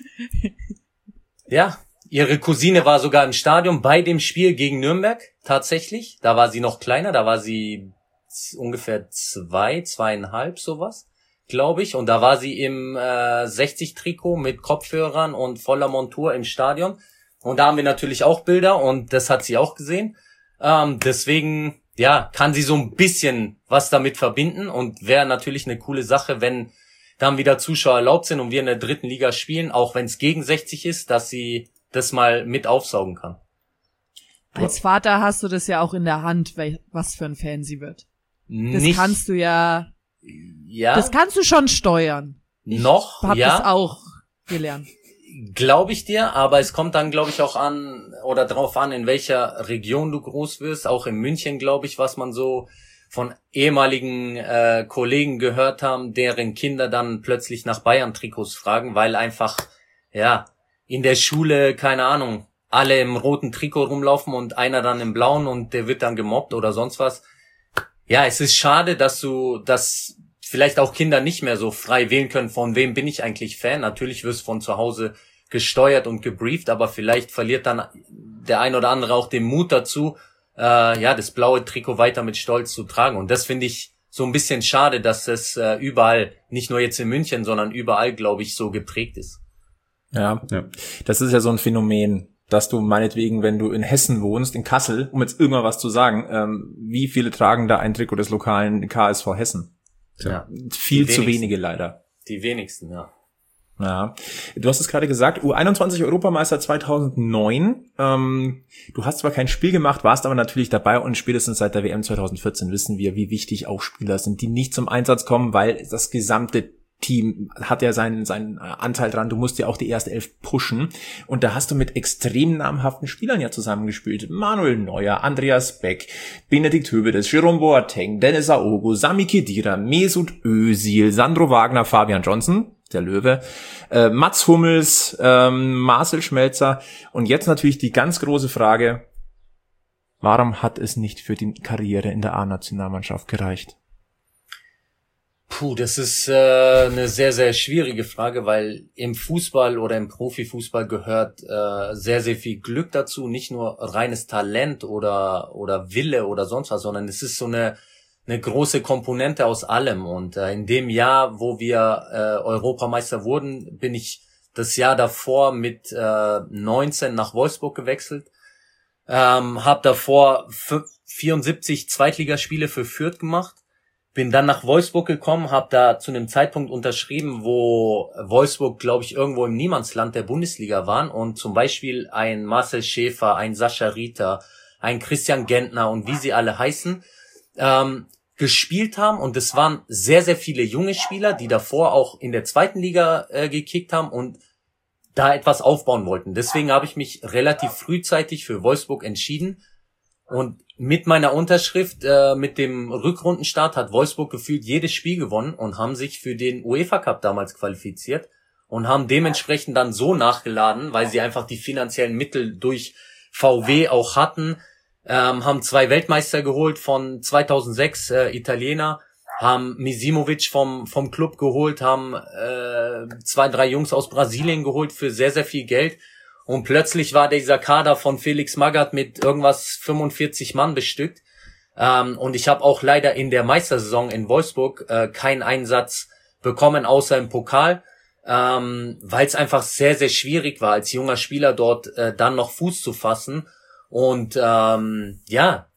ja, ihre Cousine war sogar im Stadion bei dem Spiel gegen Nürnberg, tatsächlich. Da war sie noch kleiner, da war sie z- ungefähr zwei, zweieinhalb, sowas, glaube ich. Und da war sie im äh, sechzig-Trikot mit Kopfhörern und voller Montur im Stadion. Und da haben wir natürlich auch Bilder und das hat sie auch gesehen. Ähm, deswegen, ja, kann sie so ein bisschen was damit verbinden und wäre natürlich eine coole Sache, wenn dann wieder Zuschauer erlaubt sind und wir in der dritten Liga spielen, auch wenn es gegen sechzig ist, dass sie das mal mit aufsaugen kann. Als Vater hast du das ja auch in der Hand, was für ein Fan sie wird. Das Nicht, kannst du ja, ja, das kannst du schon steuern. noch, Ich hab ja. das auch gelernt. Glaube ich dir, aber es kommt dann, glaube ich, auch an oder drauf an, in welcher Region du groß wirst. Auch in München, glaube ich, was man so von ehemaligen äh, Kollegen gehört haben, deren Kinder dann plötzlich nach Bayern-Trikots fragen, weil einfach, ja, in der Schule, keine Ahnung, alle im roten Trikot rumlaufen und einer dann im blauen und der wird dann gemobbt oder sonst was. Ja, es ist schade, dass du, dass vielleicht auch Kinder nicht mehr so frei wählen können, von wem bin ich eigentlich Fan. Natürlich wirst du von zu Hause gesteuert und gebrieft, aber vielleicht verliert dann der ein oder andere auch den Mut dazu, äh, ja, das blaue Trikot weiter mit Stolz zu tragen. Und das finde ich so ein bisschen schade, dass es äh, überall, nicht nur jetzt in München, sondern überall, glaube ich, so geprägt ist. Ja, Ja. das ist ja so ein Phänomen, dass du meinetwegen, wenn du in Hessen wohnst, in Kassel, um jetzt irgendwann was zu sagen, ähm, wie viele tragen da ein Trikot des lokalen K S V Hessen? Ja. Viel Die zu wenigsten. wenige leider. Die wenigsten, ja. Ja, du hast es gerade gesagt, U einundzwanzig Europameister zweitausendneun. Ähm, du hast zwar kein Spiel gemacht, warst aber natürlich dabei und spätestens seit der W M zweitausendvierzehn wissen wir, wie wichtig auch Spieler sind, die nicht zum Einsatz kommen, weil das gesamte Team hat ja seinen, seinen Anteil dran. Du musst ja auch die erste Elf pushen. Und da hast du mit extrem namhaften Spielern ja zusammengespielt. Manuel Neuer, Andreas Beck, Benedikt Hövedes, Jerome Boateng, Dennis Aogo, Sami Khedira, Mesut Özil, Sandro Wagner, Fabian Johnson, der Löwe, äh, Mats Hummels, ähm, Marcel Schmelzer. Und jetzt natürlich die ganz große Frage, warum hat es nicht für die Karriere in der A-Nationalmannschaft gereicht? Puh, das ist äh, eine sehr, sehr schwierige Frage, weil im Fußball oder im Profifußball gehört äh, sehr, sehr viel Glück dazu, nicht nur reines Talent oder oder Wille oder sonst was, sondern es ist so eine eine große Komponente aus allem. Und äh, in dem Jahr, wo wir äh, Europameister wurden, bin ich das Jahr davor mit äh, neunzehn nach Wolfsburg gewechselt, ähm, habe davor vierundsiebzig Zweitligaspiele für Fürth gemacht. Bin dann nach Wolfsburg gekommen, habe da zu einem Zeitpunkt unterschrieben, wo Wolfsburg, glaube ich, irgendwo im Niemandsland der Bundesliga waren und zum Beispiel ein Marcel Schäfer, ein Sascha Rieter, ein Christian Gentner und wie sie alle heißen, ähm, gespielt haben. Und es waren sehr, sehr viele junge Spieler, die davor auch in der zweiten Liga äh, gekickt haben und da etwas aufbauen wollten. Deswegen habe ich mich relativ frühzeitig für Wolfsburg entschieden. Und mit meiner Unterschrift, äh, mit dem Rückrundenstart hat Wolfsburg gefühlt jedes Spiel gewonnen und haben sich für den UEFA Cup damals qualifiziert und haben dementsprechend dann so nachgeladen, weil sie einfach die finanziellen Mittel durch V W auch hatten, ähm, haben zwei Weltmeister geholt von zweitausendsechs, äh, Italiener, haben Misimovic vom vom Club geholt, haben äh, zwei, drei Jungs aus Brasilien geholt für sehr, sehr viel Geld. Und plötzlich war dieser Kader von Felix Magath mit irgendwas fünfundvierzig Mann bestückt. Ähm, und ich habe auch leider in der Meistersaison in Wolfsburg äh, keinen Einsatz bekommen, außer im Pokal, ähm, weil es einfach sehr, sehr schwierig war, als junger Spieler dort äh, dann noch Fuß zu fassen. Und ähm, ja,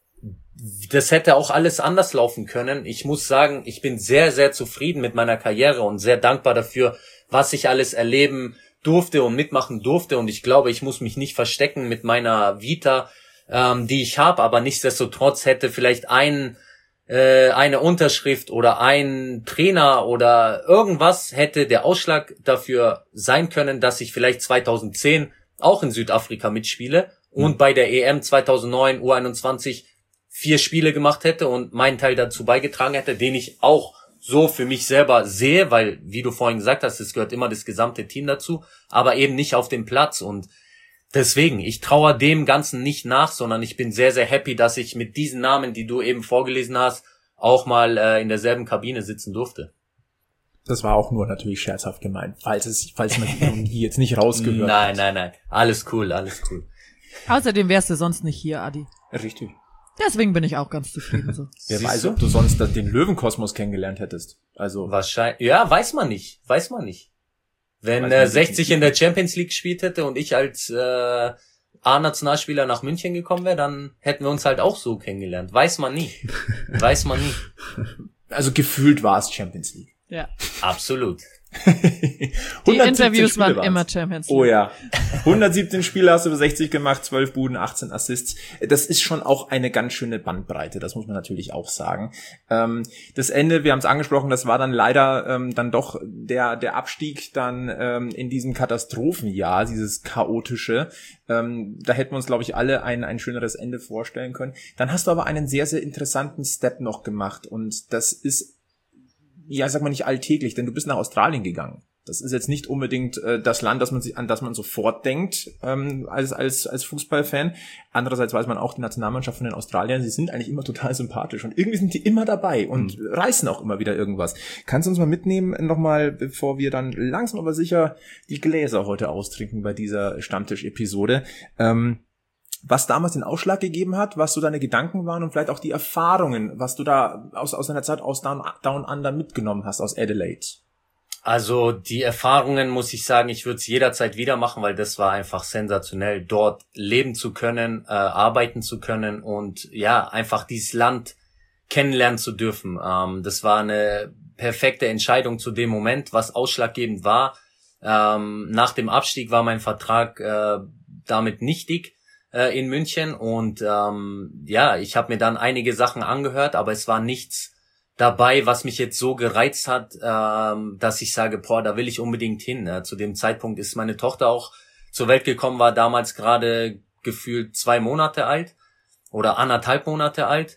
das hätte auch alles anders laufen können. Ich muss sagen, ich bin sehr, sehr zufrieden mit meiner Karriere und sehr dankbar dafür, was ich alles erleben durfte und mitmachen durfte, und ich glaube, ich muss mich nicht verstecken mit meiner Vita, ähm, die ich habe, aber nichtsdestotrotz hätte vielleicht ein äh, eine Unterschrift oder ein Trainer oder irgendwas hätte der Ausschlag dafür sein können, dass ich vielleicht zweitausendzehn auch in Südafrika mitspiele und bei der E M zweitausendneun U einundzwanzig vier Spiele gemacht hätte und meinen Teil dazu beigetragen hätte, den ich auch so für mich selber sehe, weil, wie du vorhin gesagt hast, es gehört immer das gesamte Team dazu, aber eben nicht auf dem Platz. Und deswegen, ich traue dem Ganzen nicht nach, sondern ich bin sehr, sehr happy, dass ich mit diesen Namen, die du eben vorgelesen hast, auch mal äh, in derselben Kabine sitzen durfte. Das war auch nur natürlich scherzhaft gemeint, falls es, falls man die jetzt nicht rausgehört Nein, hat. nein, nein, alles cool, alles cool. Außerdem wärst du sonst nicht hier, Adi. Richtig. Deswegen bin ich auch ganz zufrieden so. Wer Siehst weiß, du? ob du sonst den Löwenkosmos kennengelernt hättest. Also Wahrscheinlich, ja, weiß man nicht, weiß man nicht. Wenn Weiß äh, man sechzig nicht. in der Champions League gespielt hätte und ich als äh, A-Nationalspieler nach München gekommen wäre, dann hätten wir uns halt auch so kennengelernt. Weiß man nie. Weiß man nie. Also gefühlt war es Champions League. Ja. Absolut. Die Interviews waren immer Champions League. Oh ja. hundertsiebzehn Spiele hast du sechzig gemacht, zwölf Buden, achtzehn Assists. Das ist schon auch eine ganz schöne Bandbreite, das muss man natürlich auch sagen. Ähm, das Ende, wir haben es angesprochen, das war dann leider ähm, dann doch der der Abstieg dann ähm, in diesem Katastrophenjahr, dieses chaotische. Ähm, da hätten wir uns, glaube ich, alle ein ein schöneres Ende vorstellen können. Dann hast du aber einen sehr, sehr interessanten Step noch gemacht und das ist, ja, sag mal nicht alltäglich, denn du bist nach Australien gegangen. Das ist jetzt nicht unbedingt äh, das Land, das man sich, an das man sofort denkt ähm, als als als Fußballfan. Andererseits weiß man auch, die Nationalmannschaft von den Australiern, sie sind eigentlich immer total sympathisch und irgendwie sind die immer dabei und mhm. reißen auch immer wieder irgendwas. Kannst du uns mal mitnehmen nochmal, bevor wir dann langsam aber sicher die Gläser heute austrinken bei dieser Stammtisch-Episode, ähm, was damals den Ausschlag gegeben hat, was so deine Gedanken waren und vielleicht auch die Erfahrungen, was du da aus aus deiner Zeit aus Down, Down Under mitgenommen hast, aus Adelaide? Also die Erfahrungen, muss ich sagen, ich würde es jederzeit wieder machen, weil das war einfach sensationell, dort leben zu können, äh, arbeiten zu können und ja, einfach dieses Land kennenlernen zu dürfen. Ähm, das war eine perfekte Entscheidung zu dem Moment, was ausschlaggebend war. Ähm, nach dem Abstieg war mein Vertrag äh, damit nichtig in München und ähm, ja, ich habe mir dann einige Sachen angehört, aber es war nichts dabei, was mich jetzt so gereizt hat, ähm, dass ich sage, boah, da will ich unbedingt hin. Ja, zu dem Zeitpunkt ist meine Tochter auch zur Welt gekommen, war damals gerade gefühlt zwei Monate alt oder anderthalb Monate alt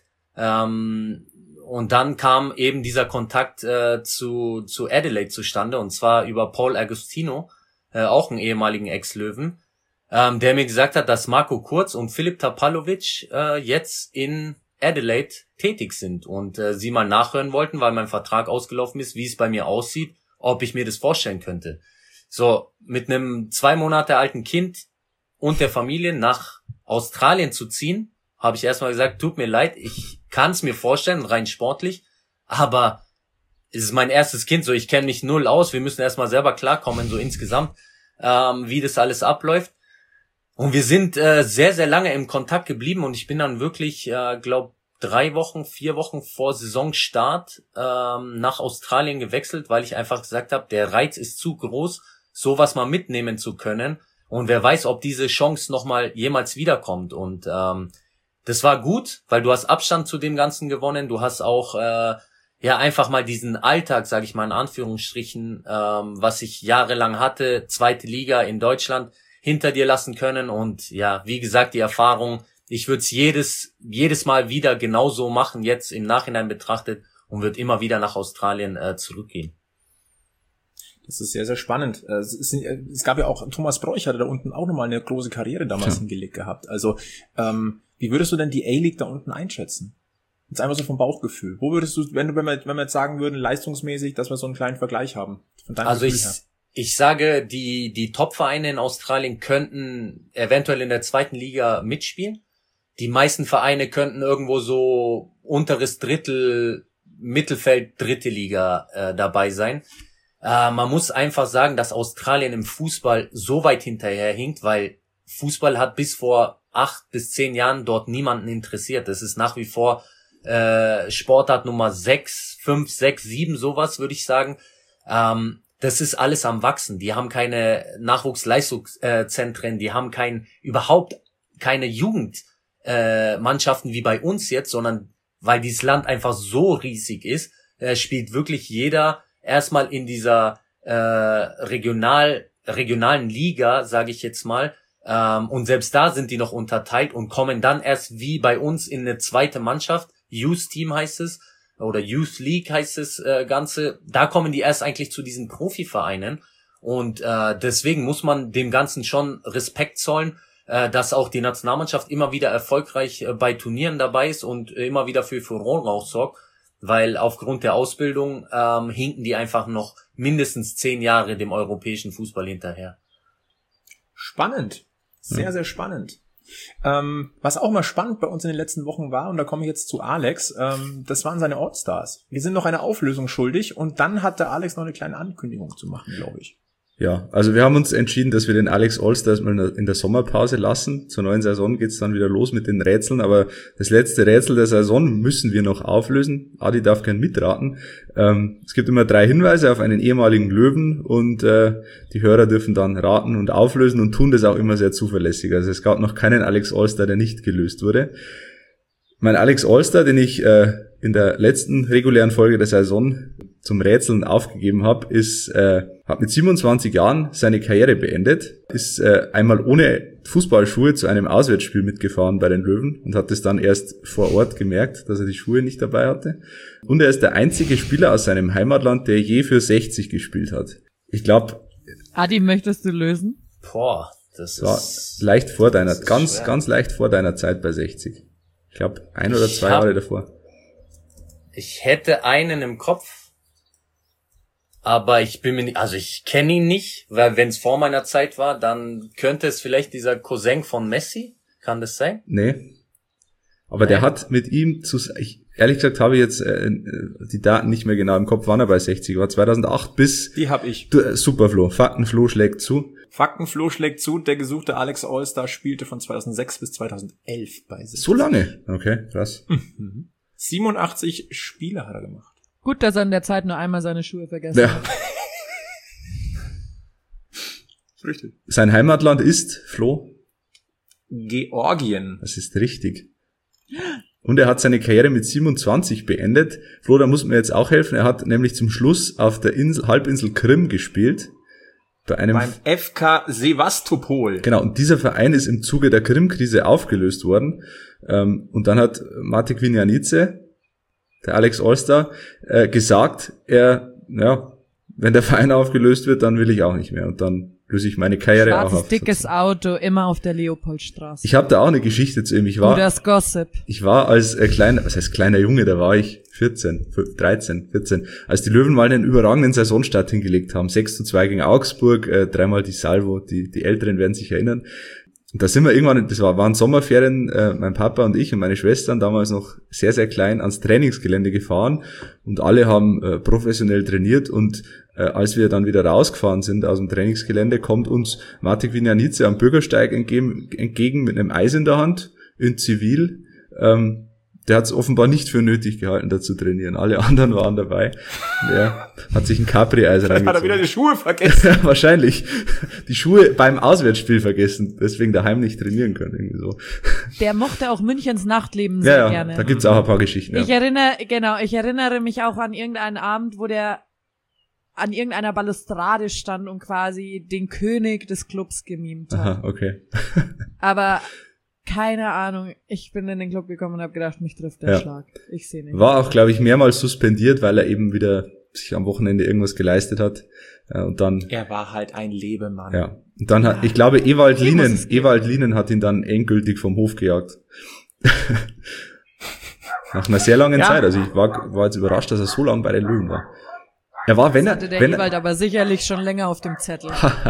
ähm, und dann kam eben dieser Kontakt äh, zu zu Adelaide zustande und zwar über Paul Agostino, äh, auch einen ehemaligen Ex-Löwen, Ähm, der mir gesagt hat, dass Marco Kurz und Filip Tapalovic äh, jetzt in Adelaide tätig sind und äh, sie mal nachhören wollten, weil mein Vertrag ausgelaufen ist, wie es bei mir aussieht, ob ich mir das vorstellen könnte. So, mit einem zwei Monate alten Kind und der Familie nach Australien zu ziehen, habe ich erstmal gesagt, tut mir leid, ich kann es mir vorstellen, rein sportlich, aber es ist mein erstes Kind, so ich kenne mich null aus, wir müssen erstmal selber klarkommen, so insgesamt, ähm, wie das alles abläuft. Und wir sind äh, sehr, sehr lange im Kontakt geblieben und ich bin dann wirklich, äh, glaube drei Wochen, vier Wochen vor Saisonstart ähm, nach Australien gewechselt, weil ich einfach gesagt habe, der Reiz ist zu groß, sowas mal mitnehmen zu können. Und wer weiß, ob diese Chance nochmal jemals wiederkommt. Und ähm, das war gut, weil du hast Abstand zu dem Ganzen gewonnen. Du hast auch äh, ja einfach mal diesen Alltag, sage ich mal in Anführungsstrichen, ähm, was ich jahrelang hatte, zweite Liga in Deutschland, hinter dir lassen können und ja, wie gesagt, die Erfahrung, ich würde es jedes jedes Mal wieder genauso machen, jetzt im Nachhinein betrachtet und würde immer wieder nach Australien äh, zurückgehen. Das ist sehr, sehr spannend. Es, ist, es gab ja auch, Thomas Broich hatte da unten auch nochmal eine große Karriere damals ja. hingelegt gehabt. Also, ähm, wie würdest du denn die A-League da unten einschätzen? Jetzt einfach so vom Bauchgefühl. Wo würdest du, wenn du, wenn wir, wenn wir jetzt sagen würden, leistungsmäßig, dass wir so einen kleinen Vergleich haben? Von deinem also Gefühl ich, her? ich sage, die, die Top-Vereine in Australien könnten eventuell in der zweiten Liga mitspielen. Die meisten Vereine könnten irgendwo so unteres Drittel, Mittelfeld, dritte Liga äh, dabei sein. Äh, man muss einfach sagen, dass Australien im Fußball so weit hinterherhinkt, weil Fußball hat bis vor acht bis zehn Jahren dort niemanden interessiert. Das ist nach wie vor äh, Sportart Nummer sechs, fünf, sechs, sieben, sowas würde ich sagen. Ähm, das ist alles am Wachsen. Die haben keine Nachwuchsleistungszentren, die haben kein überhaupt keine Jugendmannschaften äh, wie bei uns jetzt, sondern weil dieses Land einfach so riesig ist, äh, spielt wirklich jeder erstmal in dieser äh, regional regionalen Liga, sage ich jetzt mal, ähm, und selbst da sind die noch unterteilt und kommen dann erst wie bei uns in eine zweite Mannschaft, Youth Team heißt es, oder Youth League heißt es äh, Ganze, da kommen die erst eigentlich zu diesen Profivereinen und äh, deswegen muss man dem Ganzen schon Respekt zollen, äh, dass auch die Nationalmannschaft immer wieder erfolgreich äh, bei Turnieren dabei ist und äh, immer wieder für Furore auch sorgt, weil aufgrund der Ausbildung ähm, hinken die einfach noch mindestens zehn Jahre dem europäischen Fußball hinterher. Spannend. Sehr, sehr spannend. Ähm, was auch mal spannend bei uns in den letzten Wochen war, und da komme ich jetzt zu Alex, ähm, das waren seine Allstars. Wir sind noch eine Auflösung schuldig und dann hat der Alex noch eine kleine Ankündigung zu machen, glaube ich. Ja, also wir haben uns entschieden, dass wir den Alex Olster erstmal in der Sommerpause lassen. Zur neuen Saison geht's dann wieder los mit den Rätseln, aber das letzte Rätsel der Saison müssen wir noch auflösen. Adi darf gern mitraten. Ähm, es gibt immer drei Hinweise auf einen ehemaligen Löwen und äh, die Hörer dürfen dann raten und auflösen und tun das auch immer sehr zuverlässig. Also es gab noch keinen Alex Olster, der nicht gelöst wurde. Mein Alex Olster, den ich äh, in der letzten regulären Folge der Saison zum Rätseln aufgegeben habe, ist äh, hat mit siebenundzwanzig Jahren seine Karriere beendet, ist äh, einmal ohne Fußballschuhe zu einem Auswärtsspiel mitgefahren bei den Löwen und hat es dann erst vor Ort gemerkt, dass er die Schuhe nicht dabei hatte. Und er ist der einzige Spieler aus seinem Heimatland, der je für sechzig gespielt hat. Ich glaube... Adi, möchtest du lösen? Boah, das war ist... leicht vor deiner, ganz, schwer. ganz leicht vor deiner Zeit bei sechzig. Ich glaube, ein oder zwei Ich hab- Jahre davor. Ich hätte einen im Kopf, aber ich bin mir nicht, also ich kenne ihn nicht, weil wenn es vor meiner Zeit war, dann könnte es vielleicht dieser Cousin von Messi, kann das sein? Nee. Aber der Nee. hat mit ihm zu, ich, ehrlich gesagt habe ich jetzt äh, die Daten nicht mehr genau im Kopf, wann er bei sechzig war. zweitausendacht bis, Die hab ich. du, äh, Superflo, Faktenflo schlägt zu. Faktenflo schlägt zu, der gesuchte Alex Olster spielte von zweitausendsechs bis zweitausendelf bei sich. So lange? Okay, krass. siebenundachtzig Spiele hat er gemacht. Gut, dass er in der Zeit nur einmal seine Schuhe vergessen Ja. hat. Richtig. Sein Heimatland ist, Flo, Georgien. das ist richtig. Und er hat seine Karriere mit siebenundzwanzig beendet. Flo, da muss mir jetzt auch helfen. Er hat nämlich zum Schluss auf der Insel, Halbinsel Krim gespielt. Bei einem Beim F K Sevastopol. Genau, und dieser Verein ist im Zuge der Krim-Krise aufgelöst worden. Ähm, und dann hat Mate Kvinianice, der Alex Olster, äh, gesagt, er, ja, wenn der Verein aufgelöst wird, dann will ich auch nicht mehr. Und dann löse ich meine Karriere auch Schwarzes, auf. dickes Auto, immer auf der Leopoldstraße. Ich habe da auch eine Geschichte zu ihm. Ich war, Gutes Gossip. ich war als äh, kleiner, was heißt kleiner Junge, da war ich vierzehn, dreizehn, vierzehn, als die Löwen mal einen überragenden Saisonstart hingelegt haben. sechs zu zwei gegen Augsburg, äh, dreimal die Salvo, die, die Älteren werden sich erinnern. Und da sind wir irgendwann, das war, waren Sommerferien, äh, mein Papa und ich und meine Schwestern, damals noch sehr, sehr klein, ans Trainingsgelände gefahren und alle haben äh, professionell trainiert und äh, als wir dann wieder rausgefahren sind aus dem Trainingsgelände, kommt uns Mate Kvinianice am Bürgersteig entgegen, entgegen mit einem Eis in der Hand, in Zivil. Ähm, der hat es offenbar nicht für nötig gehalten, da zu trainieren. Alle anderen waren dabei. Der hat sich ein Capri-Eis reingezogen. Hat er wieder die Schuhe vergessen. Ja, wahrscheinlich. Die Schuhe beim Auswärtsspiel vergessen, deswegen daheim nicht trainieren können, irgendwie so. Der mochte auch Münchens Nachtleben sehr Ja, ja, gerne. da gibt's auch ein paar Geschichten. Ich Ja. erinnere, genau, ich erinnere mich auch an irgendeinen Abend, wo der an irgendeiner Balustrade stand und quasi den König des Clubs gemimt hat. Aha, okay. Aber keine Ahnung, ich bin in den Club gekommen und habe gedacht, mich trifft der Ja. Schlag. Ich sehe nicht. War auch, glaube ich, mehrmals suspendiert, weil er eben wieder sich am Wochenende irgendwas geleistet hat. Ja, und dann, Er war halt ein Lebemann. ja. Und dann hat, ich glaube, Ewald Hier muss Lienen, es gehen. Ewald Lienen hat ihn dann endgültig vom Hof gejagt. Nach einer sehr langen Ja. Zeit. Also ich war, war jetzt überrascht, dass er so lange bei den Löwen war. Er war, wenn Das er, hatte der wenn Ewald er, aber sicherlich schon länger auf dem Zettel.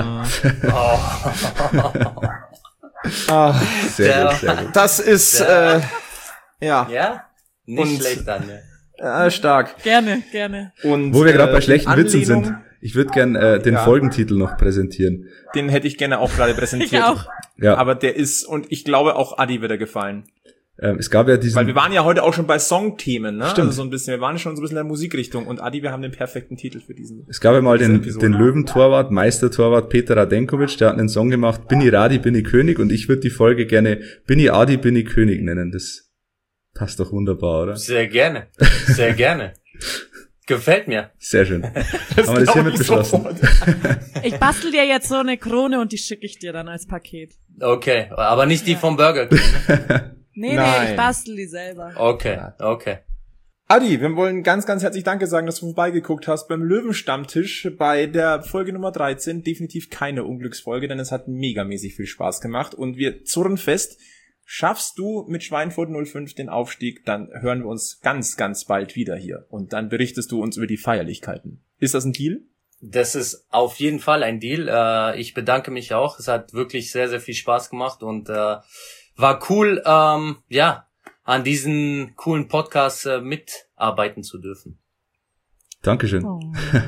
Ah, sehr Der- gut, sehr gut. das ist, Ja. äh, ja, Ja? Nicht Und- schlecht, Daniel. äh, stark. Gerne, gerne. Und, Wo wir gerade äh, bei schlechten in Witzen sind, Anlehnung, ich würde gern äh, den Ja. Folgentitel noch präsentieren. Den hätte ich gerne auch gerade präsentiert. Ich auch. Ja, Aber der ist, und ich glaube auch Adi wird er gefallen. ähm, es gab ja diesen, Weil wir waren ja heute auch schon bei Songthemen, ne? Stimmt. Also so ein bisschen, wir waren schon so ein bisschen in der Musikrichtung. Und Adi, wir haben den perfekten Titel für diesen. es gab ja mal diese den, Episode. den Löwentorwart, Meistertorwart Peter Radenkovic, der hat einen Song gemacht, Bin ich Radi, bin ich König, und ich würde die Folge gerne Bin ich Adi, bin ich König nennen. Das passt doch wunderbar, oder? Sehr gerne. Sehr gerne. Gefällt mir. Sehr schön. Haben wir das glaub hiermit ich beschlossen? sofort. Ich bastel dir jetzt so eine Krone und die schicke ich dir dann als Paket. Okay, aber nicht die vom Burger King. Nee, nee, Nein. ich bastel die selber. Okay, okay. Adi, wir wollen ganz, ganz herzlich Danke sagen, dass du vorbeigeguckt hast beim Löwenstammtisch bei der Folge Nummer dreizehn. Definitiv keine Unglücksfolge, denn es hat megamäßig viel Spaß gemacht. Und wir zurren fest, schaffst du mit Schweinfurt null fünf den Aufstieg, dann hören wir uns ganz, ganz bald wieder hier. Und dann berichtest du uns über die Feierlichkeiten. Ist das ein Deal? Das ist auf jeden Fall ein Deal. Äh, ich bedanke mich auch. Es hat wirklich sehr, sehr viel Spaß gemacht und äh, war cool, ähm, ja, an diesen coolen Podcast äh, mitarbeiten zu dürfen. Dankeschön. Oh.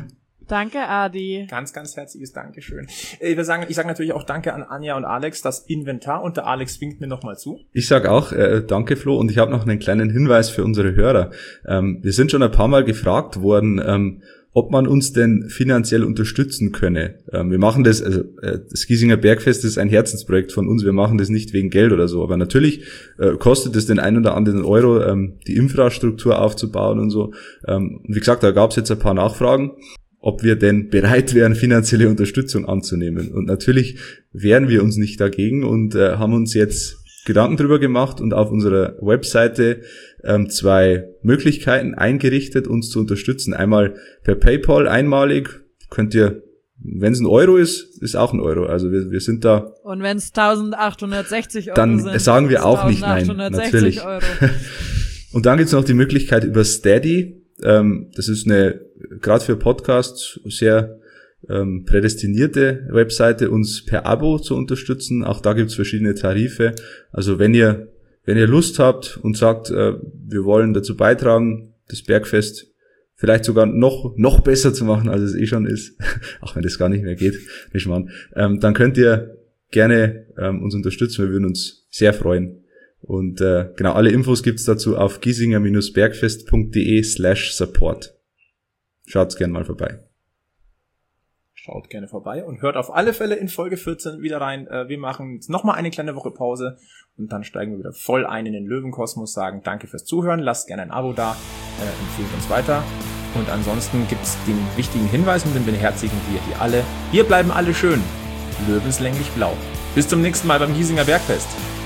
Danke, Adi. Ganz, ganz herzliches Dankeschön. Äh, wir sagen, ich sage natürlich auch Danke an Anja und Alex, das Inventar, und der Alex winkt mir nochmal zu. Ich sag auch äh, Danke, Flo, und ich habe noch einen kleinen Hinweis für unsere Hörer. Ähm, wir sind schon ein paar Mal gefragt worden, ähm, ob man uns denn finanziell unterstützen könne. Ähm, wir machen das, also äh, das Giesinger Bergfest ist ein Herzensprojekt von uns, wir machen das nicht wegen Geld oder so, aber natürlich äh, kostet es den einen oder anderen Euro, ähm, die Infrastruktur aufzubauen und so. Ähm, wie gesagt, da gab es jetzt ein paar Nachfragen, ob wir denn bereit wären, finanzielle Unterstützung anzunehmen. Und natürlich wehren wir uns nicht dagegen und äh, haben uns jetzt Gedanken drüber gemacht und auf unserer Webseite ähm, zwei Möglichkeiten eingerichtet, uns zu unterstützen. Einmal per PayPal einmalig, könnt ihr, wenn es ein Euro ist, ist auch ein Euro. Also wir, wir sind da. Und wenn es eintausendachthundertsechzig Euro dann sind, sagen wir auch nicht nein, natürlich. Euro. Und dann gibt's noch die Möglichkeit über Steady. Ähm, das ist eine, gerade für Podcasts, sehr ähm, prädestinierte Webseite, uns per Abo zu unterstützen. Auch da gibt's verschiedene Tarife. Also wenn ihr wenn ihr Lust habt und sagt, äh, wir wollen dazu beitragen, das Bergfest vielleicht sogar noch noch besser zu machen, als es eh schon ist, auch wenn das gar nicht mehr geht, nicht mal, ähm, dann könnt ihr gerne ähm, uns unterstützen. Wir würden uns sehr freuen. Und äh, genau, alle Infos gibt's dazu auf giesinger-bergfest.de slash support. Schaut's gerne mal vorbei. Schaut gerne vorbei und hört auf alle Fälle in Folge vierzehn wieder rein. Wir machen jetzt nochmal eine kleine Woche Pause und dann steigen wir wieder voll ein in den Löwenkosmos, sagen danke fürs Zuhören, lasst gerne ein Abo da, äh, empfehlt uns weiter. Und ansonsten gibt's den wichtigen Hinweis und den beherzigen wir hier alle. Wir bleiben alle schön, löwenslänglich blau. Bis zum nächsten Mal beim Giesinger Bergfest.